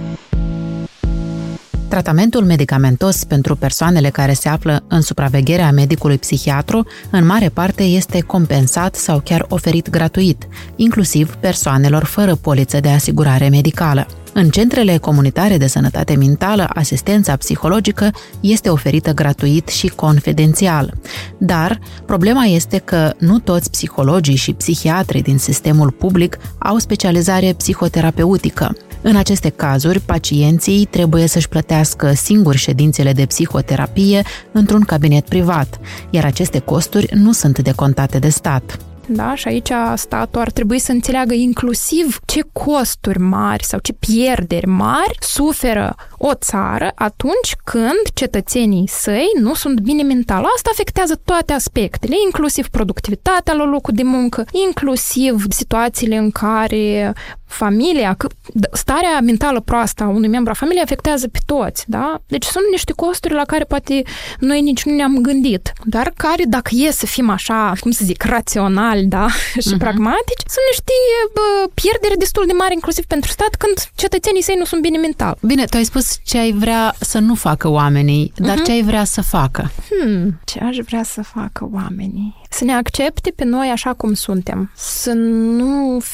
Tratamentul medicamentos pentru persoanele care se află în supravegherea medicului psihiatru, în mare parte este compensat sau chiar oferit gratuit, inclusiv persoanelor fără poliță de asigurare medicală. În centrele comunitare de sănătate mentală, asistența psihologică este oferită gratuit și confidențial. Dar problema este că nu toți psihologii și psihiatrii din sistemul public au specializare psihoterapeutică. În aceste cazuri, pacienții trebuie să-și plătească singuri ședințele de psihoterapie într-un cabinet privat, iar aceste costuri nu sunt decontate de stat. Da? Și aici statul ar trebui să înțeleagă inclusiv ce costuri mari sau ce pierderi mari suferă o țară atunci când cetățenii săi nu sunt bine mental. Asta afectează toate aspectele, inclusiv productivitatea la locul de muncă, inclusiv situațiile în care familia, starea mentală proastă a unui membru a familiei afectează pe toți, da? Deci sunt niște costuri la care poate noi nici nu ne-am gândit, dar care, dacă e să fim așa, cum să zic, raționali, da? Și pragmatici, sunt niște pierderi destul de mari, inclusiv pentru stat, când cetățenii săi nu sunt bine mental. Bine, tu ai spus ce ai vrea să nu facă oamenii, dar ce ai vrea să facă? Ce aș vrea să facă oamenii? Să ne accepte pe noi așa cum suntem. Să nu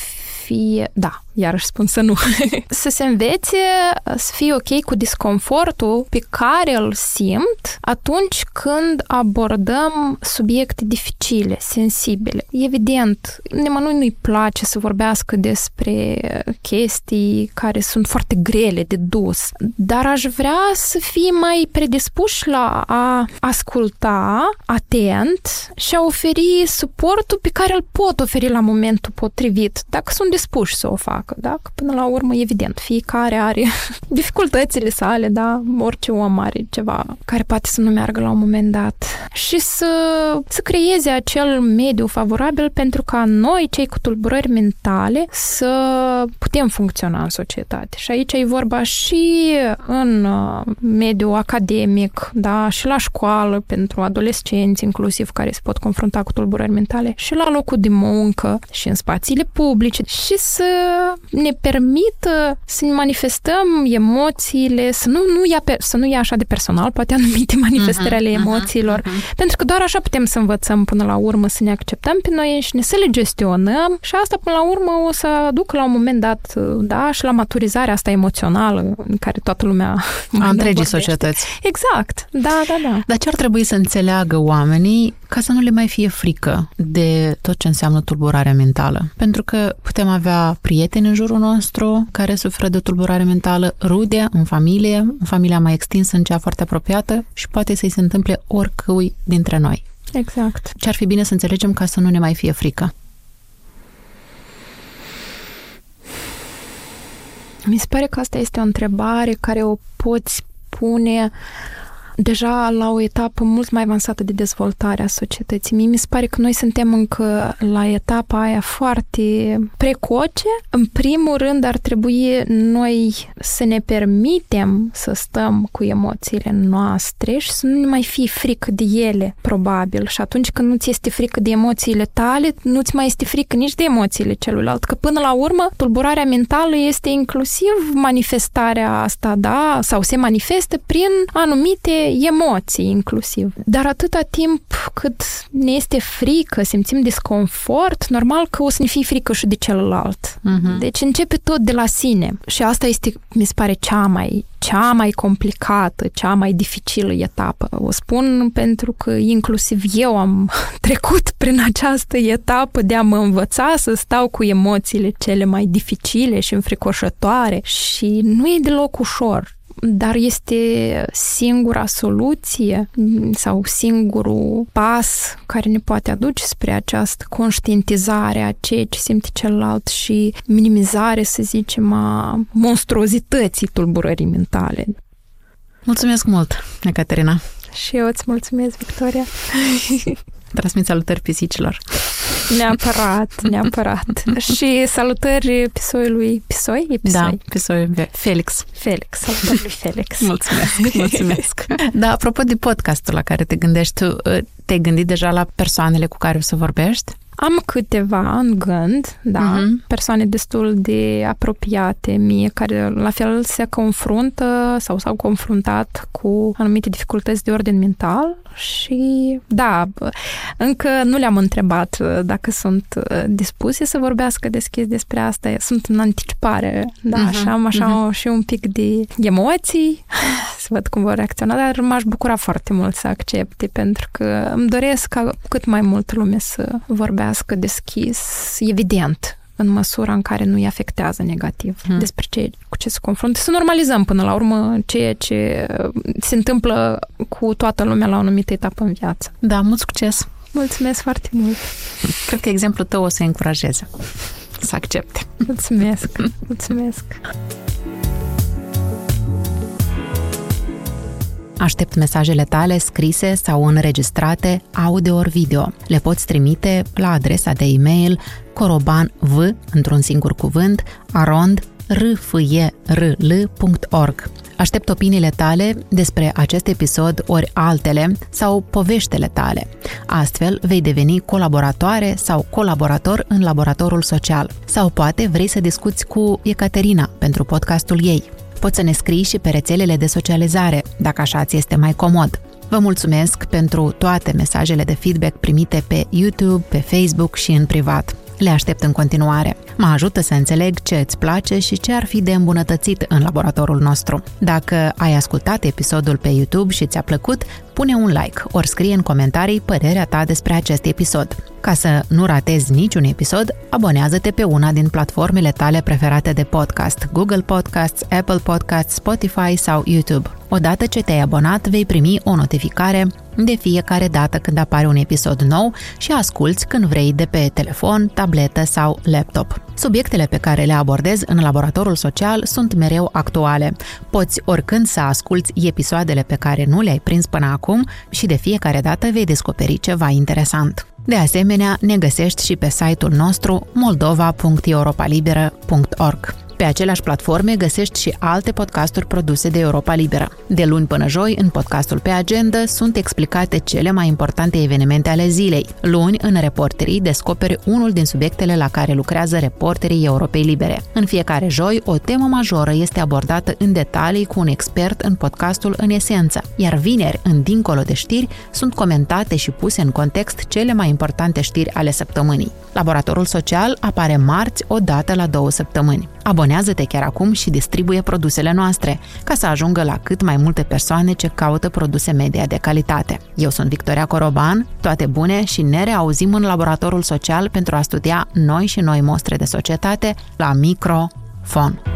fie, iarăși spun să nu, să se învețe să fie ok cu disconfortul pe care îl simt atunci când abordăm subiecte dificile, sensibile. Evident, nimănui nu-i place să vorbească despre chestii care sunt foarte grele de dus, dar aș vrea să fie mai predispuși la a asculta atent și a oferi suportul pe care îl pot oferi la momentul potrivit, dacă sunt dispuși să o facă, da? Că până la urmă, evident, fiecare are dificultățile sale, da? Orice om are ceva care poate să nu meargă la un moment dat. Și să creeze acel mediu favorabil pentru ca noi, cei cu tulburări mentale, să putem funcționa în societate. Și aici e vorba și în mediul academic, da? Și la școală, pentru adolescenți, inclusiv, care se pot confrunta cu tulburări mentale, și la locul de muncă, și în spațiile publice, și să ne permită să ne manifestăm emoțiile, să nu ia așa de personal, poate anumite manifestări ale emoțiilor, pentru că doar așa putem să învățăm până la urmă să ne acceptăm pe noi înșine, să le gestionăm și asta până la urmă o să aducă la un moment dat, da, și la maturizarea asta emoțională în care toată lumea a întregii societăți. Exact, da. Dar ce ar trebui să înțeleagă oamenii ca să nu le mai fie frică de tot ce înseamnă tulburarea mentală? Pentru că putem avea prieteni în jurul nostru care suferă de tulburare mentală, rude în familia mai extinsă, în cea foarte apropiată, și poate să-i se întâmple oricui dintre noi. Exact. Ce ar fi bine să înțelegem ca să nu ne mai fie frică? Mi se pare că asta este o întrebare care o poți pune deja la o etapă mult mai avansată de dezvoltare a societății. Mie mi se pare că noi suntem încă la etapa aia foarte precoce. În primul rând ar trebui noi să ne permitem să stăm cu emoțiile noastre și să nu ne mai fie frică de ele, probabil. Și atunci când nu ți este frică de emoțiile tale, nu ți mai este frică nici de emoțiile celuilalt. Că până la urmă, tulburarea mentală este inclusiv manifestarea asta, da? Sau se manifestă prin anumite emoții inclusiv. Dar atâta timp cât ne este frică, simțim disconfort, normal că o să ne fie frică și de celălalt. Deci începe tot de la sine. Și asta este, mi se pare, cea mai complicată, cea mai dificilă etapă. O spun pentru că inclusiv eu am trecut prin această etapă de a mă învăța să stau cu emoțiile cele mai dificile și înfricoșătoare și nu e deloc ușor. Dar este singura soluție sau singurul pas care ne poate aduce spre această conștientizare a ceea ce simte celălalt și minimizare, să zicem, a monstruozității tulburării mentale. Mulțumesc mult, Ecaterina! Și eu îți mulțumesc, Victoria! Transmit salutări pisicilor. Neapărat. Și salutări pisoiului. Pisoi? E pisoi? Da, pisoi. Felix. Salutări lui Felix. Mulțumesc. Da, apropo de podcastul la care te gândești, tu te-ai gândit deja la persoanele cu care o să vorbești? Am câteva în gând, da, persoane destul de apropiate mie, care la fel se confruntă sau s-au confruntat cu anumite dificultăți de ordin mental și, da, încă nu le-am întrebat dacă sunt dispuse să vorbească deschis despre asta. Sunt în anticipare, da, și am așa și un pic de emoții, să văd cum vor reacționa, dar m-aș bucura foarte mult să accepte, pentru că îmi doresc ca cât mai multă lume să vorbească deschis, evident, în măsura în care nu îi afectează negativ despre cu ce se confruntă. Să normalizăm până la urmă ceea ce se întâmplă cu toată lumea la o anumită etapă în viață. Da, mult succes! Mulțumesc foarte mult! Cred că exemplul tău o să-i încurajeze să accepte. Mulțumesc! Aștept mesajele tale scrise sau înregistrate, audio ori video. Le poți trimite la adresa de e-mail corobanv, într-un singur cuvânt, @rfyrl.org. Aștept opiniile tale despre acest episod ori altele sau poveștile tale. Astfel vei deveni colaboratoare sau colaborator în laboratorul social. Sau poate vrei să discuți cu Ecaterina pentru podcastul ei. Poți să ne scrii și pe rețelele de socializare, dacă așa ți este mai comod. Vă mulțumesc pentru toate mesajele de feedback primite pe YouTube, pe Facebook și în privat. Le aștept în continuare. Mă ajută să înțeleg ce îți place și ce ar fi de îmbunătățit în laboratorul nostru. Dacă ai ascultat episodul pe YouTube și ți-a plăcut, pune un like ori scrie în comentarii părerea ta despre acest episod. Ca să nu ratezi niciun episod, abonează-te pe una din platformele tale preferate de podcast, Google Podcasts, Apple Podcasts, Spotify sau YouTube. Odată ce te-ai abonat, vei primi o notificare de fiecare dată când apare un episod nou și asculți când vrei de pe telefon, tabletă sau laptop. Subiectele pe care le abordez în laboratorul social sunt mereu actuale. Poți oricând să asculți episoadele pe care nu le-ai prins până acum și de fiecare dată vei descoperi ceva interesant. De asemenea, ne găsești și pe site-ul nostru moldova.europalibera.org. Pe aceleași platforme găsești și alte podcasturi produse de Europa Liberă. De luni până joi, în podcastul Pe Agenda, sunt explicate cele mai importante evenimente ale zilei. Luni, în Reporterii, descoperi unul din subiectele la care lucrează reporterii Europei Libere. În fiecare joi, o temă majoră este abordată în detalii cu un expert în podcastul În Esență, iar vineri, în Dincolo de știri, sunt comentate și puse în context cele mai importante știri ale săptămânii. Laboratorul social apare marți o dată la 2 săptămâni. Abonează-te chiar acum și distribuie produsele noastre, ca să ajungă la cât mai multe persoane ce caută produse media de calitate. Eu sunt Victoria Coroban, toate bune și ne reauzim în laboratorul social pentru a studia noi și noi mostre de societate la microfon.